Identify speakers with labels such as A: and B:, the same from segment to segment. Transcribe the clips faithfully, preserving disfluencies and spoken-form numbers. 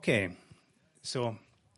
A: Okay, so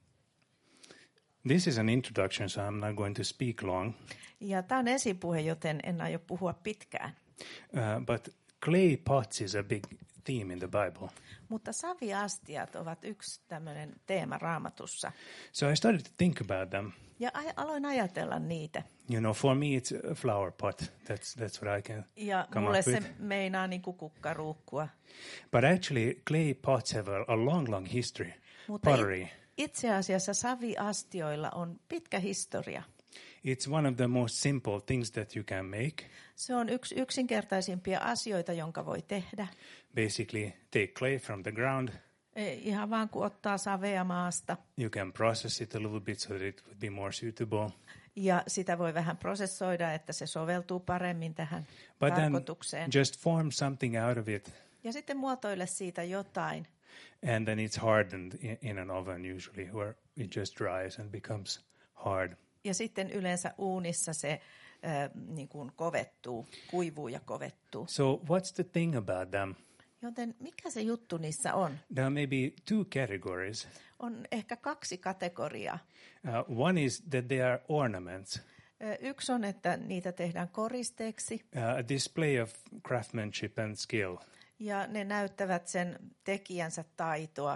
A: this is an introduction, so I'm not going to speak long.
B: Ja tämä on esipuhe, joten en aio puhua pitkään.
A: Uh, but clay pots is a big theme in the Bible.
B: Mutta saviastiat ovat yksi tämmöinen teema Raamatussa.
A: So I started to think about them.
B: Ja a- aloin ajatella niitä.
A: You know, for me it's a flower pot. That's that's what I can
B: Ja
A: come
B: mulle
A: up
B: se
A: with.
B: meinaa niin kuin kukkaruukkua.
A: But actually, clay pots have a, a long, long history.
B: Mutta
A: Pottery.
B: it, itse asiassa saviastioilla on pitkä historia.
A: It's one of the most simple things that you can make.
B: Se on yksi yksinkertaisimpia asioita, jonka voi tehdä.
A: Basically, take clay from the ground.
B: Ei, ihan vaan kun ottaa savea maasta.
A: You can process it a little bit so that it would be more suitable.
B: Ja sitä voi vähän prosessoida, että se soveltuu paremmin tähän
A: But then
B: tarkoitukseen.
A: just form something out of it.
B: Ja sitten muotoile siitä jotain.
A: And then it's hardened in, in an oven usually, where it just dries and becomes hard.
B: Ja sitten yleensä uunissa se äh, niin kuin kovettuu, kuivuu ja kovettuu.
A: So what's the thing about them?
B: Joten mikä se juttu niissä on?
A: There are maybe two categories.
B: On ehkä kaksi kategoriaa.
A: Uh, one is that they are ornaments,
B: Ö, Yksi on, että niitä tehdään koristeeksi
A: uh, a display of craftsmanship and skill.
B: ja ne näyttävät sen tekijänsä taitoa.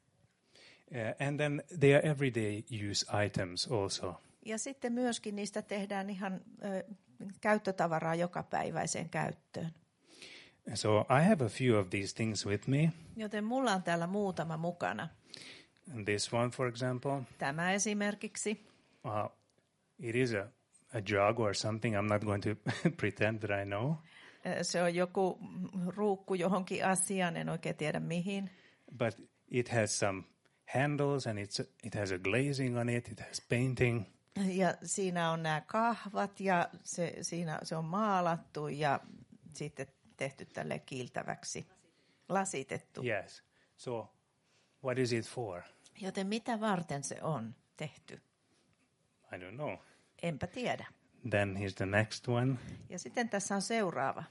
A: Uh, and then they are everyday use items also.
B: Ja sitten myöskin niistä tehdään ihan ö, käyttötavaraa jokapäiväiseen käyttöön.
A: So I have a few of these things with me.
B: Joten mulla on täällä muutama mukana.
A: And this one, for example,
B: Tämä esimerkiksi.
A: uh, it is a, a jug or something. I'm not going to pretend that I know.
B: Ö, Se on joku ruukku johonkin asiaan, en oikein tiedä mihin.
A: But it has some handles and it's, it has a glazing on it. It has painting.
B: Ja siinä on nämä kahvat ja se, siinä, se on maalattu ja sitten tehty tälle kiiltäväksi, lasitettu.
A: Yes. So what is it for?
B: Joten mitä varten se on tehty?
A: I don't know.
B: Enpä tiedä.
A: Then here's the next one.
B: Ja sitten tässä on seuraava,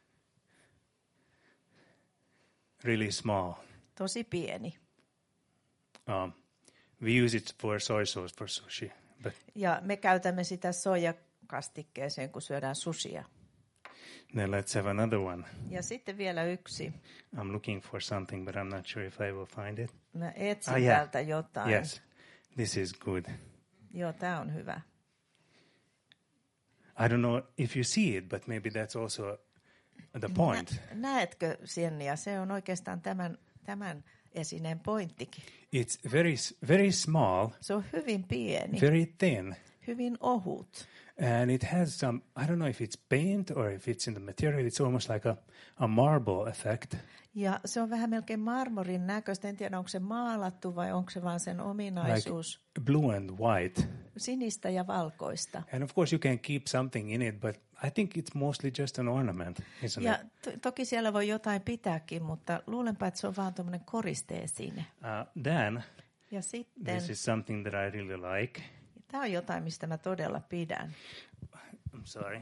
A: Really small.
B: tosi pieni.
A: Um, we use it for soy sauce for sushi. But
B: Ja me käytämme sitä soijakastikkeeseen, kun syödään sushia.
A: then let's have another one.
B: Ja sitten vielä yksi.
A: I'm looking for something, but I'm not sure if I will find it.
B: Mä etsin
A: Ah, yeah.
B: täältä jotain.
A: Yes, this is good.
B: Joo, tämä on hyvä.
A: I don't know if you see it, but maybe that's also the point.
B: Nä, näetkö, Sienni? Se on oikeastaan tämän, tämän esineen pointtikin.
A: It's very, very small,
B: Se on hyvin pieni,
A: very thin,
B: hyvin ohut.
A: and it has some, I don't know if it's paint or if it's in the material. It's almost like a, a marble effect.
B: Ja se on vähän melkein marmorin näköistä. En tiedä, onko se maalattu vai onko se vaan sen ominaisuus.
A: Like blue and white.
B: Sinistä ja valkoista.
A: And of course you can keep something in it, but I think it's mostly just an ornament, isn't
B: Ja
A: it?
B: to- toki siellä voi jotain pitääkin, mutta luulenpa, että se on vaan tuommoinen koriste-esine.
A: Uh, then,
B: Ja sitten,
A: this is something that I really like.
B: tämä on jotain, mistä mä todella pidän.
A: I'm sorry.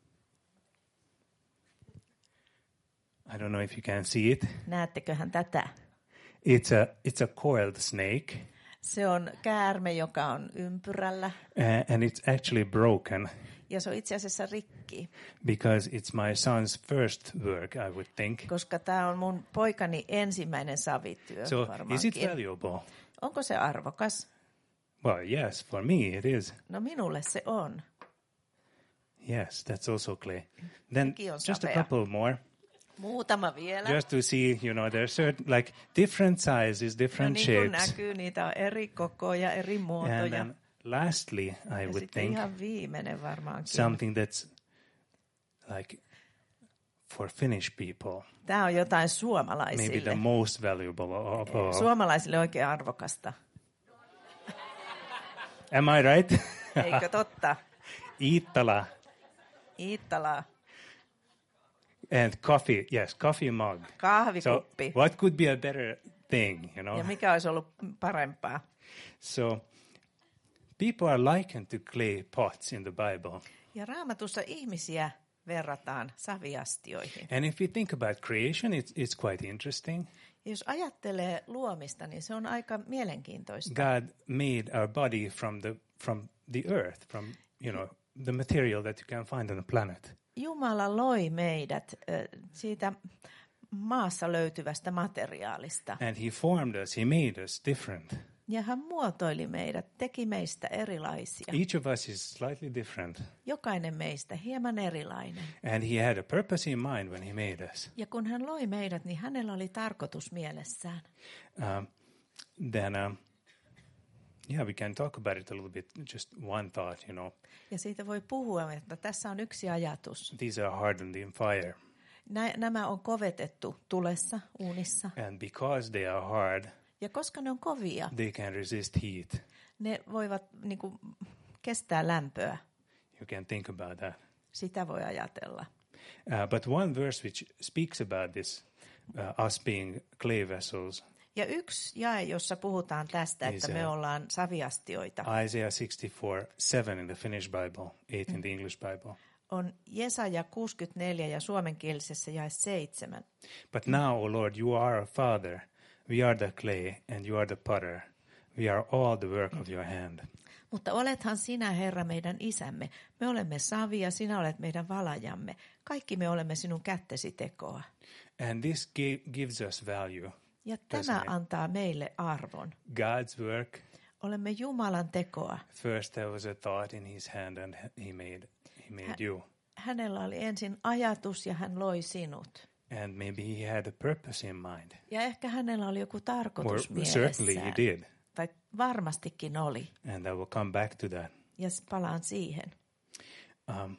A: I don't know if you can see it.
B: Näetteköhän tätä?
A: It's a, it's a coiled snake,
B: Se on käärme, joka on ympyrällä.
A: uh, and it's actually broken
B: Ja se on itse asiassa rikki,
A: because it's my son's first work, I would think.
B: koska tämä on mun poikani ensimmäinen savityö
A: So is it
B: varmaankin.
A: valuable?
B: Onko se arvokas?
A: Well, yes, for me it is.
B: No minulle se on.
A: Yes, that's also clay. Then
B: Sekin on
A: just a
B: sapea.
A: couple more,
B: Muutama vielä.
A: just to see, you know, there's certain, like different sizes,
B: No
A: different
B: niin kuin
A: shapes.
B: näkyy, niitä on eri kokoja, eri
A: And
B: muotoja.
A: then lastly, I
B: Ja
A: would
B: sitten
A: think
B: ihan viimeinen varmaankin.
A: something that's like for Finnish people,
B: Tämä on jotain
A: maybe the
B: suomalaisille.
A: most valuable of all.
B: Suomalaisille oikein arvokasta.
A: Am I right?
B: Eikö totta?
A: Iittala
B: Iittala,
A: and coffee. Yes, coffee mug. So
B: kahvikuppi.
A: what could be a better thing, you know?
B: Ja mikä olisi ollut parempaa?
A: So people are likened to clay pots in the Bible.
B: Ja Raamatussa ihmisiä verrataan saviastioihin.
A: And if we think about creation, it's, it's quite interesting.
B: Jos ajattelee luomista, niin se on aika mielenkiintoista.
A: God made our body from the from the earth, from you know the material that you can find on the planet.
B: Jumala loi meidät äh, siitä maassa löytyvästä materiaalista.
A: And he formed us, he made us different.
B: Ja hän muotoili meidät, teki meistä erilaisia.
A: Each of us is slightly different.
B: Jokainen meistä hieman erilainen.
A: And he had a purpose in mind when he made us.
B: Ja kun hän loi meidät, niin hänellä oli tarkoitus mielessään.
A: Um, then, um, yeah, we can talk about it a little bit, just one thought, you know.
B: Ja siitä voi puhua, että tässä on yksi ajatus.
A: These are hardened in fire.
B: Nä, nämä on kovetettu tulessa, uunissa.
A: And because they are hard,
B: Ja koska ne on kovia,
A: they can resist heat.
B: ne voivat niin kuin, kestää lämpöä.
A: You can think about that.
B: Sitä voi ajatella.
A: Uh, but one verse which speaks about this, uh, us being clay vessels,
B: Ja yksi jae, jossa puhutaan tästä, että me ollaan saviastioita,
A: Isaiah sixty-four seven in the Finnish Bible, eight in the English Bible.
B: on Jesaja kuusikymmentäneljä ja suomenkielisessä jae seitsemän.
A: But now, O Lord, you are our Father. We are the clay, and you are the potter. We are all the work of your hand.
B: Mutta olethan sinä, Herra, meidän isämme. Me olemme savi ja sinä olet meidän valajamme. Kaikki me olemme sinun kättesi tekoa.
A: And this gi- gives us value.
B: Ja tämä antaa meille arvon.
A: God's work.
B: Olemme Jumalan tekoa.
A: First there was a thought in his hand, and he made he made
B: Hä-
A: you.
B: Hänellä oli ensin ajatus ja hän loi sinut.
A: And maybe he had a purpose in mind.
B: Ja ehkä hänellä oli joku
A: Or
B: tarkoitus
A: certainly he
B: mielessään.
A: did.
B: Tai varmastikin oli.
A: And I will come back to that.
B: Ja s- palaan siihen.
A: Um,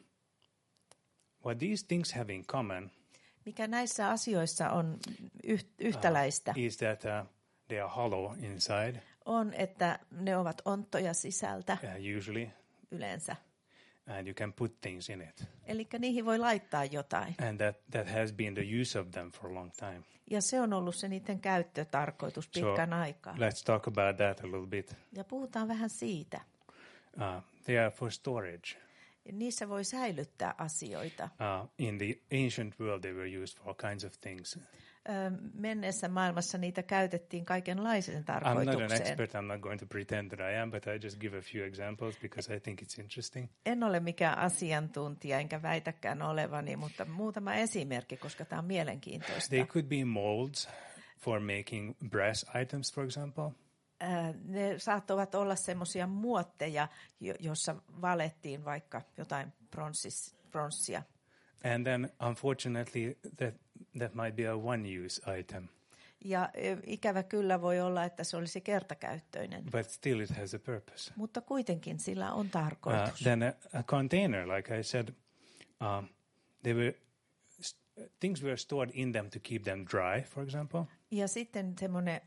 A: what these things have in common
B: Mikä näissä asioissa on yh- yhtäläistä,
A: is that uh, they are hollow inside,
B: on, että ne ovat onttoja sisältä
A: uh, usually,
B: yleensä.
A: and you can put things in it.
B: Eli niihin voi laittaa jotain.
A: And that, that has been the use of them for a long time.
B: Ja se on ollut se niiden käyttötarkoitus
A: So
B: pitkän aikaa.
A: let's talk about that a little bit.
B: Ja puhutaan vähän siitä.
A: Uh, they are for storage.
B: Niissä voi säilyttää asioita.
A: Uh, in the ancient world, they were used for all kinds of things.
B: Ö, menneessä maailmassa niitä käytettiin kaikenlaiseen
A: I'm not an
B: tarkoitukseen.
A: expert. I'm not going to pretend that I am, but I just give a few examples because I think it's interesting.
B: En ole mikään asiantuntija, enkä väitäkään olevani, mutta muutama esimerkki, koska tämä on mielenkiintoista.
A: They could be molds for making brass items, for example.
B: Ö, ne saattavat olla semmoisia muotteja, jo- jossa valettiin vaikka jotain pronssis, pronssia.
A: And then, unfortunately, that that might be a one-use item,
B: Ja ö, ikävä kyllä voi olla, että se olisi kertakäyttöinen,
A: but still it has a purpose.
B: mutta kuitenkin sillä on
A: Uh,
B: tarkoitus.
A: then a, a container, like I said, um, they were st- things were stored in them to keep them dry, for example.
B: Ja sitten semmoinen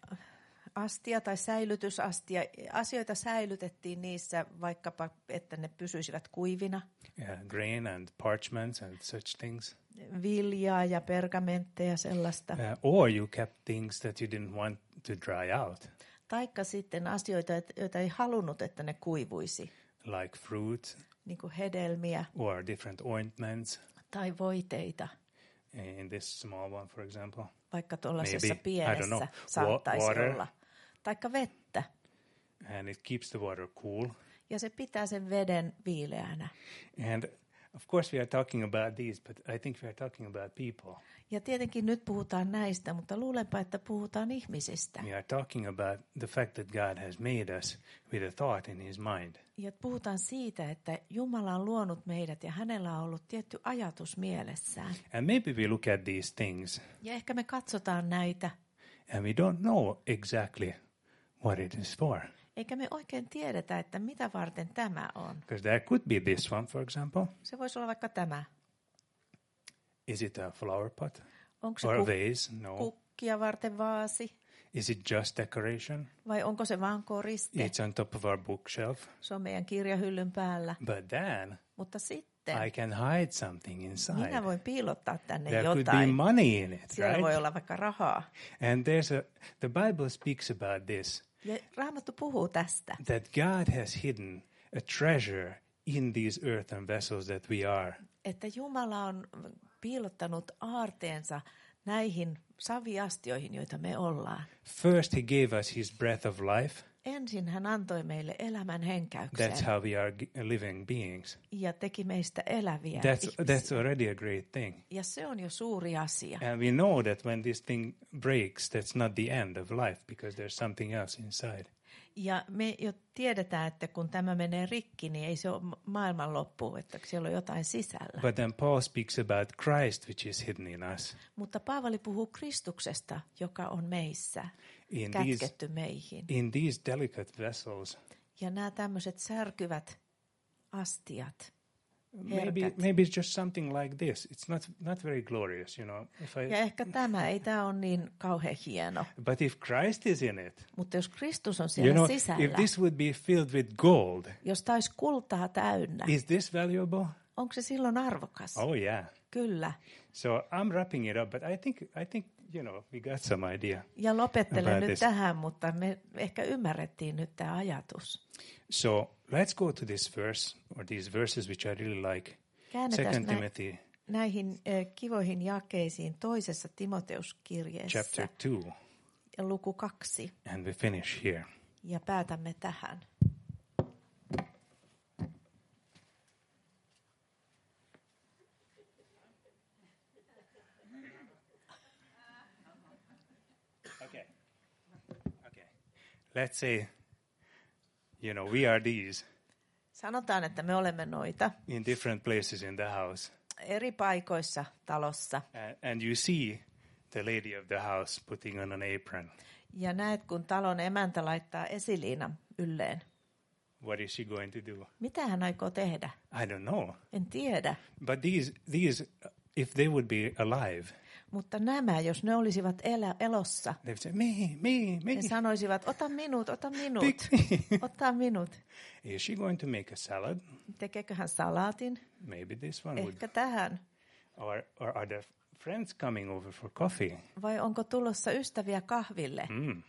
B: astia tai säilytysastia, asioita säilytettiin niissä vaikkapa, että ne pysyisivät kuivina.
A: Yeah, grain and parchments and such things.
B: Viljaa ja pergamentteja sellaista.
A: Uh, or you kept things that you didn't want to dry out,
B: Taikka sitten asioita, et- joita ei halunnut, että ne kuivuisi.
A: like fruit
B: Niin kuin hedelmiä
A: or different ointments.
B: tai voiteita.
A: In this small one, for example.
B: Vaikka tuollaisessa
A: Maybe, I don't know,
B: pienessä saattaisi
A: wa- water.
B: olla. Taikka vettä.
A: And it keeps the water cool.
B: Ja se pitää sen veden viileänä.
A: And of course, we are talking about these, but I think we are talking about people.
B: Ja tietenkin nyt puhutaan näistä, mutta luulenpa, että puhutaan ihmisistä.
A: We are talking about the fact that God has made us with a thought in his mind.
B: Ja puhutaan siitä, että Jumala on luonut meidät ja hänellä on ollut tietty ajatus mielessään.
A: And maybe we look at these things
B: Ja ehkä me katsotaan näitä,
A: and we don't know exactly what it is for.
B: eikä me oikein tiedetä, että mitä varten tämä on.
A: Because there could be this one, for example.
B: Se voisi olla vaikka tämä.
A: Is it a flower pot
B: Onko se
A: or a
B: kuk-
A: vase? No.
B: kukkia varten vaasi
A: Is it just decoration?
B: vai onko se vaan koriste?
A: It's on top of our bookshelf.
B: Se on meidän kirjahyllyn päällä.
A: But then
B: Mutta sitten
A: I can hide something inside.
B: minä voin piilottaa tänne
A: There could be
B: jotain.
A: money in it,
B: Siellä
A: right?
B: voi olla vaikka rahaa.
A: And there's a the Bible speaks about this,
B: Ja Raamattu puhuu tästä,
A: that God has hidden a treasure in these earthen vessels that we are.
B: että Jumala on piilottanut aarteensa näihin saviastioihin, joita me ollaan.
A: First he gave us his breath of life.
B: Ensin hän antoi meille elämän henkäyksen
A: That's how we are g- living beings.
B: ja teki meistä eläviä
A: That's
B: ihmisiä.
A: that's already a great thing.
B: Ja se on jo suuri asia.
A: And we know that when this thing breaks, that's not the end of life because there's something else inside.
B: Ja me jo tiedetään, että kun tämä menee rikki, niin ei se ole ma- maailman loppu, että siellä on jotain sisällä.
A: But then Paul speaks about Christ, which is hidden in us.
B: Mutta Paavali puhuu Kristuksesta, joka on meissä,
A: In these,
B: kätketty meihin.
A: in these delicate vessels,
B: Ja nämä tämmöiset särkyvät astiat,
A: maybe
B: herkät.
A: maybe it's just something like this. It's not not very glorious, you know. If I,
B: Ja ehkä tämä, ei tämä ole niin kauhean hieno.
A: but if Christ is in it,
B: Mutta jos Kristus on
A: you
B: siellä
A: know,
B: sisällä,
A: if this would be filled with gold,
B: jos taisi kultaa täynnä,
A: is this valuable?
B: onko se silloin arvokas?
A: Oh yeah.
B: Kyllä.
A: So I'm wrapping it up, but I think I think you know we got some idea.
B: Ja lopettelen
A: About
B: nyt
A: this.
B: tähän, mutta me ehkä ymmärrettiin nyt tämä ajatus.
A: So let's go to this verse or these verses which I really like.
B: Käännetään
A: Second
B: nä-
A: Timothy
B: näihin eh, kivoihin jakeisiin toisessa Timoteuskirjeessä
A: chapter two,
B: ja luku kaksi.
A: and we finish here.
B: Ja päätämme tähän.
A: Okay. Okay. Let's say, you know, we are these
B: Sanotaan, että me olemme noita
A: in different places in the house,
B: eri paikoissa talossa.
A: and, and you see the lady of the house putting on an apron.
B: Ja näet, kun talon emäntä laittaa esiliinan ylleen.
A: What is she going to do?
B: Mitä hän aikoo tehdä?
A: I don't know.
B: En tiedä.
A: But these, these, if they would be alive,
B: Mutta nämä, jos ne olisivat elä, elossa,
A: they would say, me, me, me.
B: ne sanoisivat, ota minut, ota minut,
A: Pick me.
B: ota minut.
A: Is she going to make a salad?
B: Tekeekö hän salaatin?
A: Maybe this one would.
B: Ehkä tähän.
A: Or, or are there friends coming over for coffee?
B: Vai onko tulossa ystäviä kahville?
A: Mm.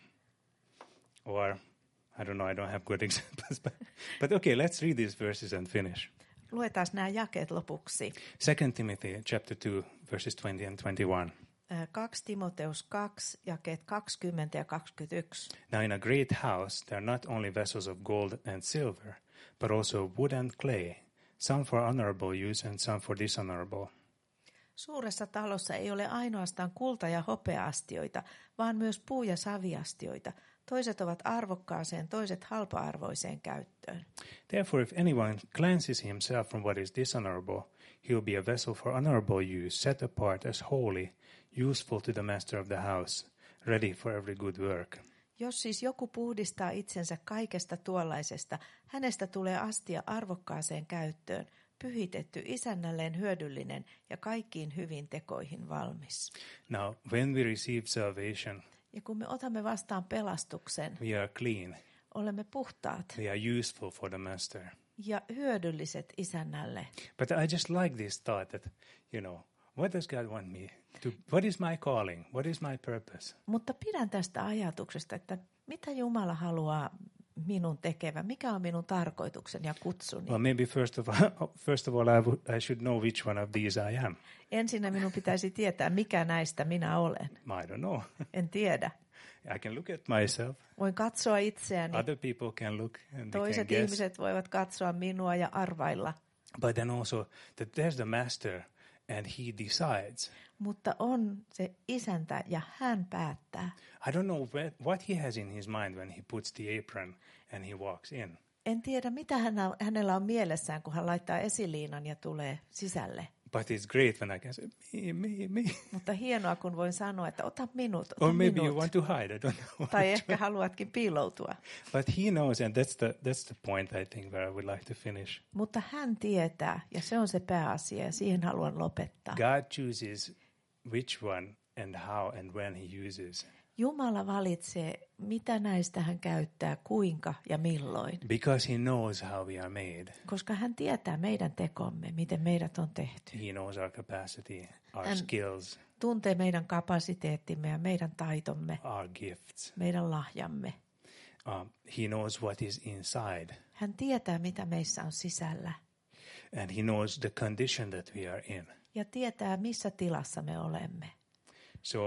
A: Or, I don't know, I don't have good examples. But, but okay, let's read these verses and finish.
B: Luetaan nämä jakeet lopuksi.
A: Second Timothy chapter two, verses twenty and twenty-one.
B: kaksi Timoteus kaksi, jakeet kaksikymmentä ja kaksikymmentäyksi.
A: Now in a great house there are not only vessels of gold and silver, but also wood and clay, some for honorable use and some for dishonorable.
B: Suuressa talossa ei ole ainoastaan kulta- ja hopeaastioita, vaan myös puu- ja saviastioita. Toiset ovat arvokkaaseen, toiset halpa-arvoiseen käyttöön.
A: Therefore, if anyone cleanses himself from what is dishonorable, he will be a vessel for honorable use, set apart as holy, useful to the master of the house, ready for every good work.
B: Jos siis joku puhdistaa itsensä kaikesta tuollaisesta, hänestä tulee astia arvokkaaseen käyttöön, pyhitetty, isännälleen hyödyllinen ja kaikkiin hyvin tekoihin valmis.
A: Now, when we receive salvation,
B: Ja kun me otamme vastaan pelastuksen,
A: we are clean.
B: olemme puhtaat
A: We are useful for the master.
B: ja hyödylliset isännälle.
A: But I just like this thought that, you know, what does God want me to, what is my calling? What is my purpose?
B: Mutta pidän tästä ajatuksesta, että mitä Jumala haluaa minun tekevän, mikä on minun tarkoitukseni ja kutsuni.
A: Well, maybe first of all, first of all I, would, I should know which one of these I am.
B: Ensinnä minun pitäisi tietää, mikä näistä minä olen.
A: I don't know.
B: En tiedä.
A: I can look at myself.
B: Voin katsoa itseäni.
A: Other people can look and they can
B: Toiset
A: guess.
B: ihmiset voivat katsoa minua ja arvailla.
A: But then also that there's the master and he decides.
B: Mutta on se isäntä ja hän päättää.
A: I don't know where, what he has in his mind when he puts the apron and he walks in.
B: En tiedä, mitä hänellä on mielessään, kun hän laittaa esiliinan ja tulee sisälle.
A: But it's great when I can say, me, me, me.
B: Mutta hienoa, kun voin sanoa, että ota minut, ota
A: Or maybe
B: minut.
A: you want to hide, I don't know.
B: Tai ehkä haluatkin piiloutua.
A: But he knows, and that's the, that's the point, I think, where I would like to finish.
B: Mutta hän tietää, ja se on se pääasia, ja siihen haluan lopettaa.
A: God chooses which one and how and when he uses.
B: Jumala valitsee, mitä näistä hän käyttää, kuinka ja milloin.
A: Because he knows how we are made.
B: Koska hän tietää meidän tekomme, miten meidät on tehty.
A: He knows our capacity, our
B: And-
A: skills,
B: Tuntee meidän kapasiteettimme ja meidän taitomme,
A: our gifts.
B: meidän lahjamme.
A: Um, he knows what is inside.
B: Hän tietää, mitä meissä on sisällä.
A: And he knows the condition that we are in.
B: Ja tietää, missä tilassa me olemme.
A: So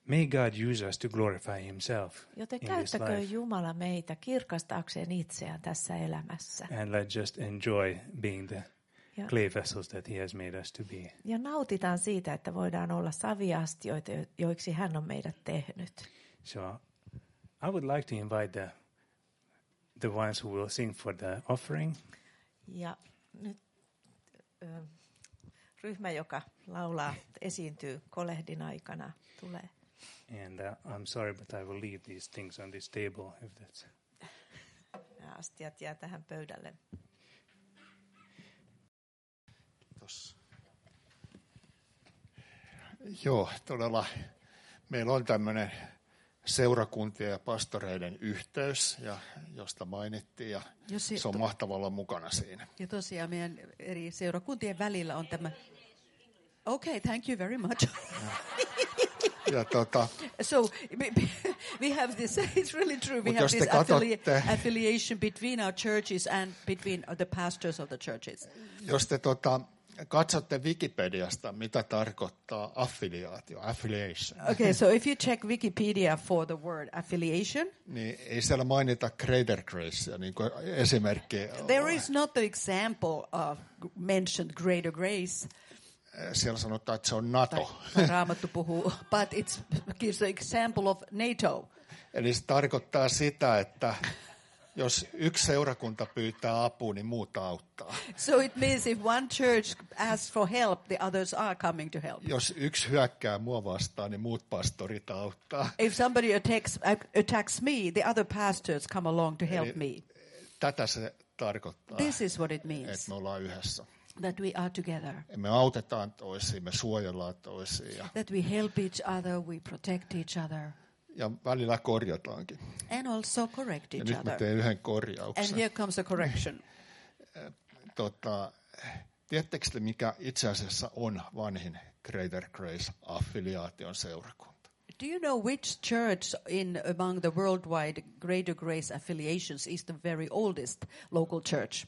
A: May God use us to glorify himself
B: Joten
A: in this
B: käyttäkö
A: life.
B: Jumala meitä kirkastaakseen itseään tässä elämässä.
A: And let's just enjoy being the
B: Ja,
A: clay vessels that he has made us to be.
B: ja nautitaan siitä, että voidaan olla saviastioita, joiksi hän on meidät tehnyt.
A: So I would like to invite the the ones who will sing for the offering.
B: Ja nyt ö, ryhmä, joka laulaa, esiintyy kolehdin aikana, tulee.
A: And uh, I'm sorry, but I will leave these things on this table if that's.
B: Nämä astiat jää tähän pöydälle.
C: Kiitos. Joo, todella meillä on tämmöinen seurakuntien ja pastoreiden yhteys, ja, josta mainittiin, ja
D: Jos
C: se on mahtavaa olla mukana siinä.
D: Ja tosiaan meidän eri seurakuntien välillä on tämä. Okay, thank you very much.
C: Ja tota,
D: So we have this. It's really true. We
C: Mut
D: have
C: jos te
D: this affili-
C: katsotte-
D: affiliation between our churches and between the pastors of the churches.
C: jos te tota, katsotte Wikipediasta, mitä tarkoittaa affiliaatio, affiliation,
D: Okay, so if you check Wikipedia for the word affiliation,
C: niin ei siellä mainita Greater Gracea niin kuin esimerkki.
D: there is not the example of mentioned greater grace.
C: Siellä sanotaan, että se on NATO.
D: Tai Raamattu puhuu, but it gives the example of NATO.
C: Eli se tarkoittaa sitä, että jos yksi seurakunta pyytää apua, niin muut auttaa.
D: So it means if one church asks for help, the others are coming to help.
C: Jos yksi hyökkää mua vastaan, niin muut pastorit auttaa.
D: If somebody attacks, attacks me, the other pastors come along to help
C: Eli
D: me.
C: tätä se tarkoittaa,
D: This is what it
C: että
D: means,
C: me ollaan yhdessä.
D: that we are together,
C: Me autetaan toisiin, me suojellaan toisiin ja,
D: that we help each other, we protect each other,
C: ja välillä korjataankin.
D: and also correct
C: Ja
D: each
C: nyt mä
D: other.
C: teen yhden
D: And
C: korjauksen.
D: here comes a correction.
C: Tota, tiedättekö te, mikä itse asiassa on vanhin Greater Grace-affiliaation seurakunta?
D: Do you know which church in among the worldwide Greater Grace affiliations is the very oldest local church?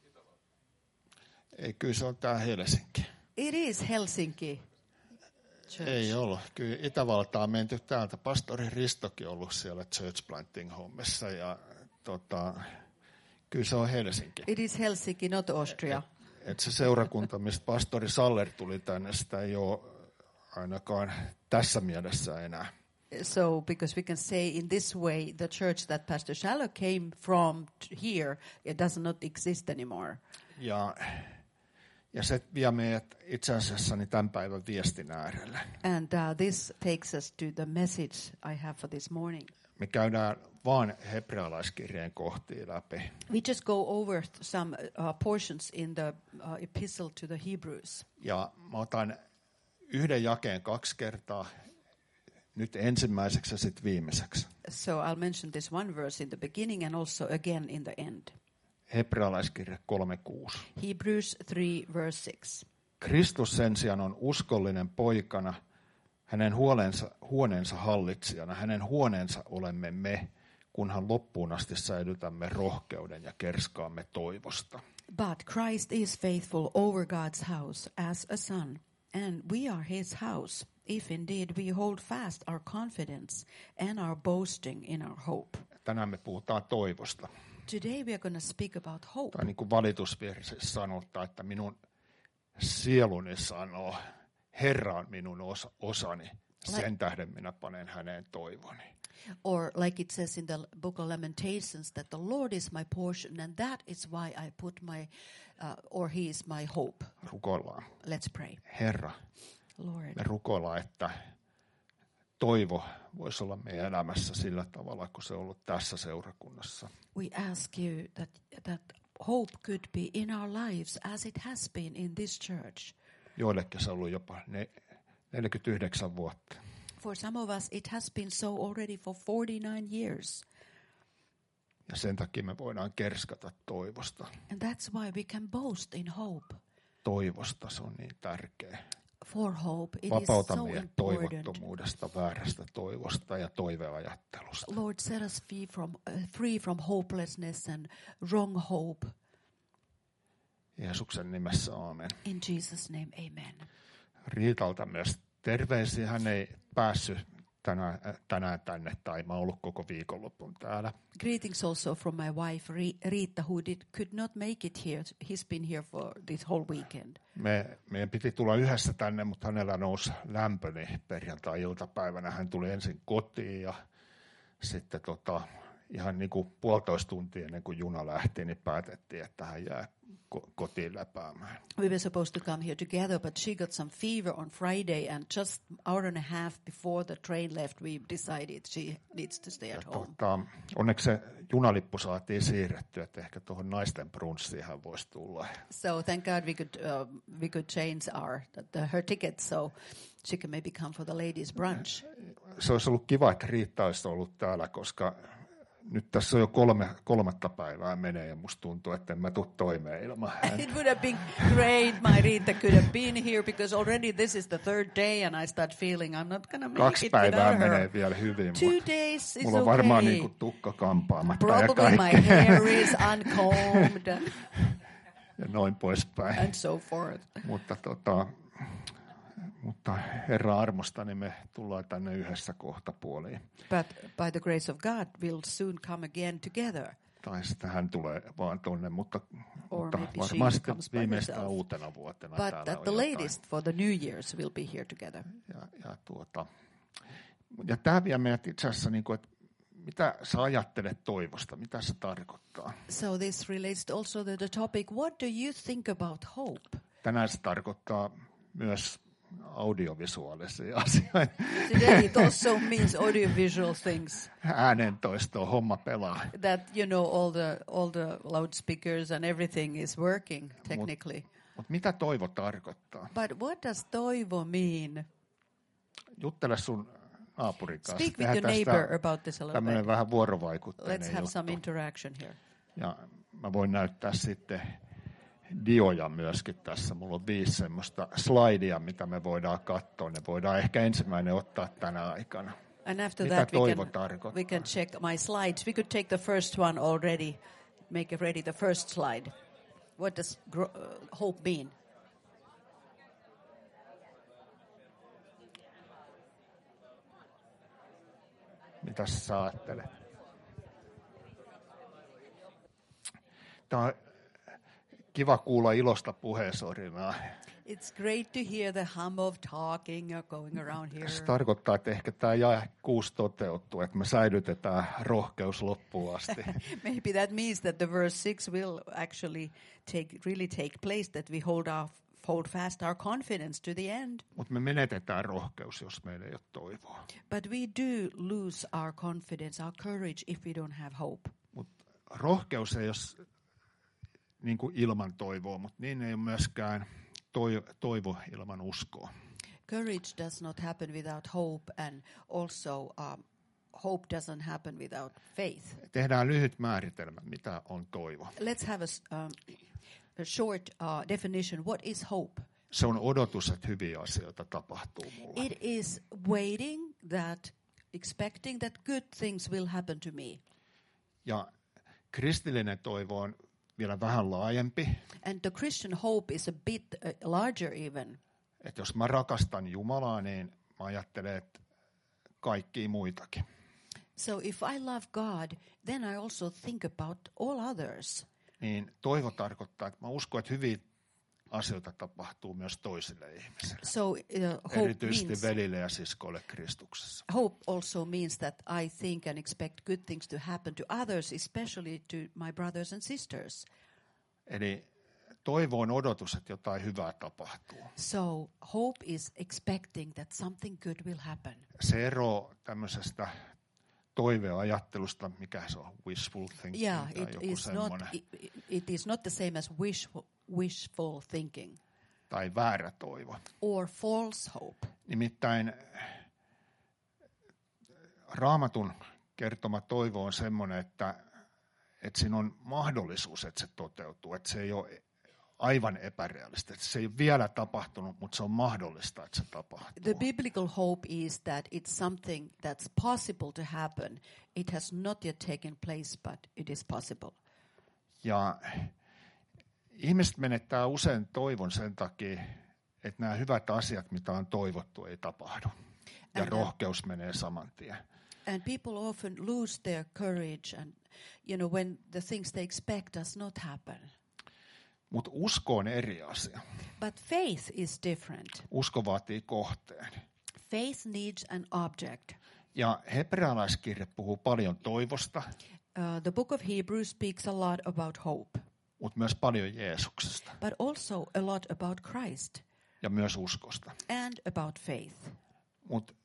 C: Ei, kyllä se on tämä Helsinki.
D: It is Helsinki Church.
C: Ei ollut. Kyllä Itävaltaan on menty täältä. Pastori Ristokin on ollut siellä church planting hommissa ja tota, kyllä se on Helsinki.
D: It is Helsinki, not Austria.
C: Et se seurakunta, mistä pastori Saller tuli tänne, sitä ei ole ainakaan tässä mielessä enää.
D: So, because we can say in this way, the church that Pastor Schaller came from t- here, it does not exist anymore.
C: Ja, ja se vie meidät itse asiassa niin tämän päivän viestin äärelle.
D: And uh, this takes us to the message I have for this morning.
C: Me käydään vaan hebrealaiskirjeen kohtia läpi.
D: We just go over some uh, portions in the uh, epistle to the Hebrews.
C: Ja mä otan yhden jakeen kaksi kertaa, nyt ensimmäiseksi ja sitten viimeiseksi.
D: So I'll mention this one verse in the beginning and also again in the end.
C: Hebrealaiskirja kolme kuusi.
D: Hebrews three verse six.
C: Kristus sen sijaan on uskollinen poikana, hänen huoneensa, huoneensa hallitsijana. Hänen huoneensa olemme me, kunhan loppuun asti säilytämme rohkeuden ja kerskaamme toivosta.
D: But Christ is faithful over God's house as a son, and we are his house, if indeed we hold fast our confidence and our boasting in our hope.
C: Tänään me puhutaan toivosta.
D: Today we are going to speak about hope.
C: Tai niin kuin valitusvirsissä sanotaan, että minun sieluni sanoo, Herra on minun osa, osani, sen tähden minä panen häneen toivoni.
D: Or like it says in the book of Lamentations, that the Lord is my portion, and that is why I put my, uh, or he is my hope.
C: Rukoillaan.
D: Let's pray.
C: Herra,
D: Lord,
C: me rukoillaan, että toivo voisi olla meidän elämässä sillä tavalla, kun se on ollut tässä seurakunnassa.
D: we ask you that, that hope could be in our lives as it has been in this church.
C: Joillekin se on ollut jopa ne, neljäkymmentäyhdeksän vuotta.
D: For some of us, it has been so already for forty-nine years.
C: Ja sen takia me voidaan kerskata toivosta.
D: And that's why we can boast in hope.
C: Toivosta se on niin tärkeä.
D: For hope, it
C: Vapauta
D: is so
C: meidät
D: important.
C: toivottomuudesta, väärästä toivosta ja toiveajattelusta.
D: Lord, set us free from, uh, free from hopelessness and wrong hope.
C: Jeesuksen nimessä aamen.
D: In Jesus' name, amen.
C: Riitalta myös terveisiä. Hän ei päässyt tänään, tänään tänne tai mä oon ollut koko viikonlopun täällä.
D: Greetings also from my wife Ri- Riitta, who did, could not make it here. He's been here for this whole weekend.
C: Me, meidän piti tulla yhdessä tänne, mutta hänellä nousi lämpö, niin perjantai-iltapäivänä hän tuli ensin kotiin ja sitten tota, ihan niin kuin puolitoista tuntia ennen kuin juna lähti, niin päätettiin, että hän jää ko- kotiin läpäämään.
D: We were supposed to come here together, but she got some fever on Friday, and just hour and a half before the train left, we decided she needs to stay at home.
C: Tota, onneksi se junalippu saatiin siirrettyä, että ehkä tuohon naisten brunssiin hän voisi tulla.
D: So thank God we could uh, we could change our the, her ticket, so she can maybe come for the ladies' brunch.
C: Se olisi ollut kiva, että Riitta olisi ollut täällä, koska nyt tässä on jo kolme, kolmatta päivää menee ja musta tuntuu, että en mä tule toimeen ilman häntä.
D: It would have been great, my Rita could have been here, because already this is the third day and I start feeling I'm not gonna make
C: Kaksi
D: it
C: päivää
D: without her.
C: menee vielä hyvin,
D: Two
C: mutta
D: days is
C: mulla on
D: okay.
C: varmaan niin kuin tukka kampaamatta ja
D: Probably my
C: kaikkea
D: hair is uncombed
C: ja noin poispäin.
D: and so forth.
C: Mutta, tota, mutta Herran armosta niin me tullaan tänne yhdessä kohtapuoliin.
D: But by the grace of God, we'll soon come again together.
C: Tai sitten hän tulee vaan tonne, mutta, mutta
D: maybe she
C: varmaan sitten
D: comes by
C: viimeistään
D: herself.
C: uutena vuotena
D: But
C: täällä
D: at
C: on
D: the
C: jotain.
D: latest, for the New Year's, we'll be here together.
C: Ja, ja, tuota, ja tämä vie meidät itse asiassa, niin kuin, että mitä sä ajattelet toivosta, mitä se tarkoittaa?
D: So this relates also to the topic, what do you think about hope?
C: Tänään se tarkoittaa myös audiovisuaalisia asioita.
D: Today it also means audiovisual things.
C: Äänentoistoa, homma pelaa.
D: That, you know, all the all the loudspeakers and everything is working technically.
C: Mutta mitä toivo tarkoittaa?
D: But what does toivo mean?
C: Juttele sun naapurin kanssa.
D: Speak with
C: Tehdään
D: your
C: tästä
D: neighbor about this a little
C: tämmöinen
D: bit.
C: vähän vuorovaikutteinen
D: Let's have
C: juttu.
D: some interaction here.
C: Ja mä voin näyttää sitten dioja myöskin tässä. Mulla on viisi semmoista slaidia, mitä me voidaan katsoa. Ne voidaan ehkä ensimmäinen ottaa tänä aikana.
D: And after
C: Mitä
D: that we
C: toivo
D: can,
C: tarkoittaa?
D: we can check my slides. We could take the first one already, make it ready, the first slide. What does gro- uh, hope mean?
C: Mitä sä ajattelet? Tämä on kiva kuulla ilosta puheensorinaa.
D: It's great to hear the hum of talking or going around here.
C: Se tarkoittaa, että ehkä tämä jae kuusi toteutuu, että me säilytetään rohkeus loppuun asti.
D: Maybe that means that the verse six will actually take really take place, that we hold our hold fast our confidence to the end.
C: Mutta me menetetään rohkeus, jos meillä ei ole toivoa.
D: But we do lose our confidence, our courage, if we don't have hope.
C: Mutta rohkeus ei ole niin kuin ilman toivoa, mutta niin ei ole myöskään toivo ilman uskoa.
D: Courage does not happen without hope, and also um, hope doesn't happen without faith.
C: Tehdään lyhyt määritelmä, mitä on toivo.
D: Let's have a, s- um, a short uh, definition. What is hope?
C: Se on odotus, että hyviä asioita tapahtuu mulle.
D: It is waiting that, expecting that good things will happen to me.
C: Ja kristillinen toivo on vielä vähän laajempi.
D: And the Christian hope is a bit uh, larger even.
C: Että jos mä rakastan Jumalaa, niin mä ajattelen, että kaikkia muitakin.
D: So if I love God, then I also think about all others.
C: Niin toivo tarkoittaa, että mä uskon, että hyviä asioita tapahtuu myös toisille ihmisille.
D: So uh, hope
C: Erityisesti
D: means,
C: velille ja siskoille Kristuksessa.
D: hope also means that I think and expect good things to happen to others, especially to my brothers and sisters.
C: Eli toivo on odotus, että jotain hyvää tapahtuu.
D: So hope is expecting that something good will happen.
C: Se ero tämmöisestä toiveajattelusta, mikä se on, wishful thinking
D: Yeah,
C: tai
D: it
C: joku
D: is not
C: semmoinen,
D: it, it is not the same as wishful, wishful thinking
C: tai väärä toivo.
D: or false hope.
C: Nimittäin Raamatun kertoma toivo on semmoinen, että, että siinä on mahdollisuus, että se toteutuu, että se ei ole aivan epärealista. Se ei ole vielä tapahtunut, mutta se on mahdollista, että se tapahtuu.
D: The biblical hope is that it's something that's possible to happen. It has not yet taken place, but it is possible.
C: Ja ihmiset menettää usein toivon sen takia, että nämä hyvät asiat, mitä on toivottu, ei tapahdu. ja
D: And, uh,
C: rohkeus menee saman tien.
D: And people often lose their courage and, you know, when the things they expect does not happen.
C: Mutta usko on eri asia.
D: But faith is different.
C: Usko vaatii kohteen.
D: Faith needs an object.
C: Ja hebrealaiskirje puhuu paljon toivosta,
D: Uh, the book of Hebrews speaks a lot about hope,
C: mutta myös paljon Jeesuksesta
D: but also a lot about Christ
C: ja myös uskosta.
D: and about faith.
C: Mutta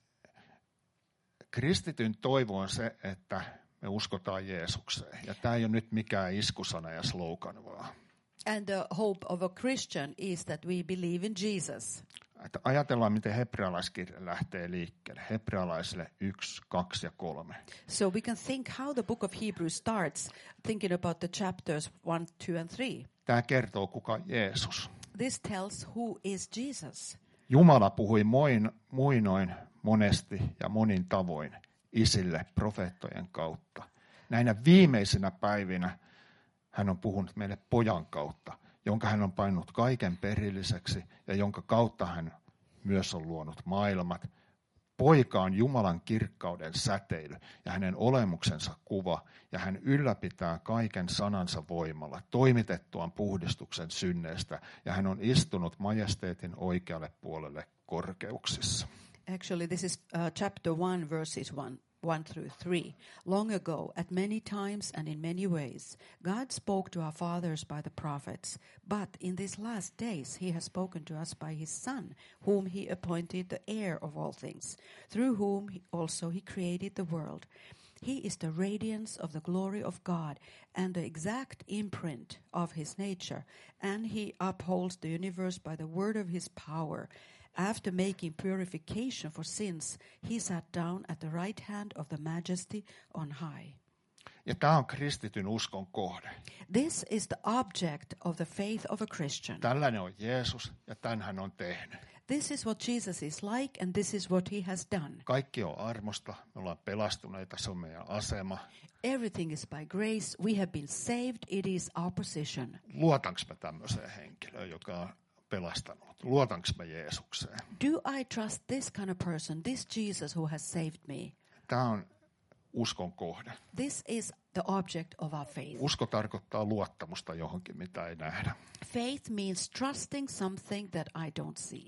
C: kristityn toivo on se, että me uskotaan Jeesukseen. Ja tämä ei ole nyt mikään iskusana ja slogan vaan.
D: And the hope of a Christian is that we believe in Jesus.
C: Että ajatellaan, miten hebrealaiskirja lähtee liikkeelle. Hebrealaisille yksi, kaksi ja kolme.
D: So we can think how the book of Hebrews starts, thinking about the chapters one, two, and three.
C: Tämä kertoo, kuka on Jeesus.
D: This tells who is Jesus.
C: Jumala puhui moin, muinoin monesti ja monin tavoin isille profeettojen kautta. Näinä viimeisinä päivinä hän on puhunut meille pojan kautta, jonka hän on painut kaiken perilliseksi ja jonka kautta hän myös on luonut maailmat. Poika on Jumalan kirkkauden säteily ja hänen olemuksensa kuva, ja hän ylläpitää kaiken sanansa voimalla, toimitettuaan puhdistuksen synneistä, ja hän on istunut majesteetin oikealle puolelle korkeuksissa.
D: Actually, this is uh, chapter one, verses one. one through three. Long ago, at many times and in many ways, God spoke to our fathers by the prophets, but in these last days he has spoken to us by his Son, whom he appointed the heir of all things, through whom he also he created the world. He is the radiance of the glory of God and the exact imprint of his nature, and he upholds the universe by the word of his power. After making purification for sins, he sat down at the right hand of the Majesty on high.
C: Ja tämä on kristityn uskon kohde.
D: This is the object of the faith of a Christian.
C: Tällainen on Jeesus ja tämän hän on tehnyt.
D: This is what Jesus is like and this is what he has done.
C: Kaikki on armosta, me ollaan pelastuneita, se on meidän asema.
D: Everything is by grace, we have been saved, it is our position.
C: Luotanko mä tämmöiseen henkilöön, joka on pelastanut? Luotanko mä Jeesukseen?
D: Do I trust this kind of person, this Jesus who has saved me?
C: Tämä on uskon kohde.
D: This is the object of our faith.
C: Usko tarkoittaa luottamusta johonkin, mitä ei nähdä.
D: Faith means trusting something that I don't see.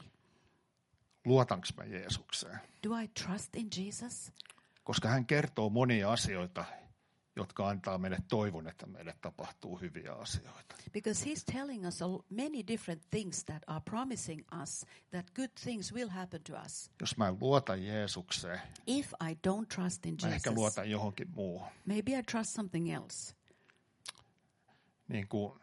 C: Luotanko mä Jeesukseen?
D: Do I trust in Jesus?
C: Koska hän kertoo monia asioita, jotka antaa meille toivon, että meille tapahtuu hyviä asioita.
D: Because he's telling us many different things that are promising us that good things will happen to us.
C: Jos mä en luota Jeesukseen,
D: If I don't trust in
C: mä ehkä
D: Jesus,
C: luotan johonkin muuhun.
D: maybe I trust something else.
C: Niin kuin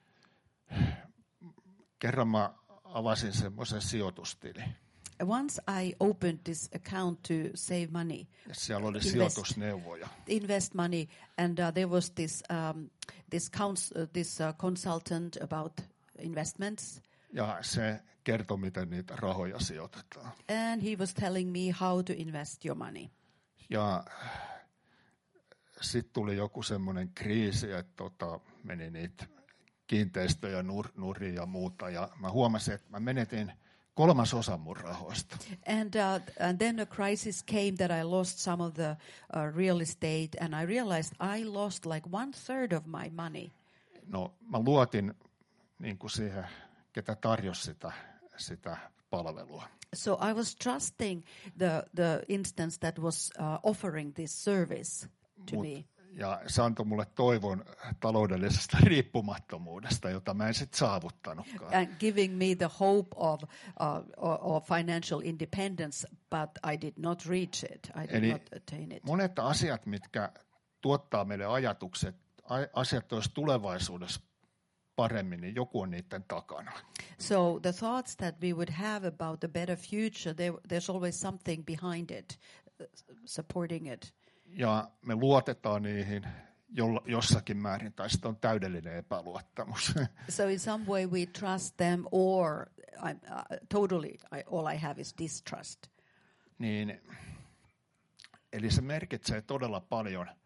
C: kerran mä avasin semmoisen sijoitustilin.
D: Once I opened this account to save money,
C: Ja siellä oli
D: Invest.
C: sijoitusneuvoja.
D: invest money, and uh, there was this um, this, cons- uh, this uh, consultant about investments,
C: Ja se kertoi, miten niitä rahoja sijoitetaan.
D: and he was telling me how to invest your money.
C: Ja sitten tuli joku semmoinen kriisi, että tota, meni niitä kiinteistöjä nur, nurin ja muuta. Ja mä huomasin, että mä menetin kolmasosan mun rahoista.
D: And uh, and then a crisis came that I lost some of the uh, real estate, and I realized I lost like one third of my money.
C: No mä luotin niin kuin siihen, ketä tarjosi sitä, sitä palvelua.
D: So I was trusting the the instance that was uh, offering this service to
C: Mut,
D: me.
C: ja se antoi mulle toivon taloudellisesta riippumattomuudesta, jota mä en sitten saavuttanutkaan.
D: And giving me the hope of uh, of of financial independence, but I did not reach it. I did
C: Eli
D: not attain it.
C: monet asiat, mitkä tuottaa meille ajatukset, a- asiat olisi tulevaisuudessa paremmin, niin joku on niiden takana.
D: So the thoughts that we would have about a better future, there, there's always something behind it, uh, supporting it.
C: Ja me luotetaan niihin jolla, jossakin määrin, tai sitten on täydellinen epäluottamus.
D: So in some way we trust them, or I'm, uh, totally I, all I have is distrust.
C: niin, eli se merkitsee todella paljon,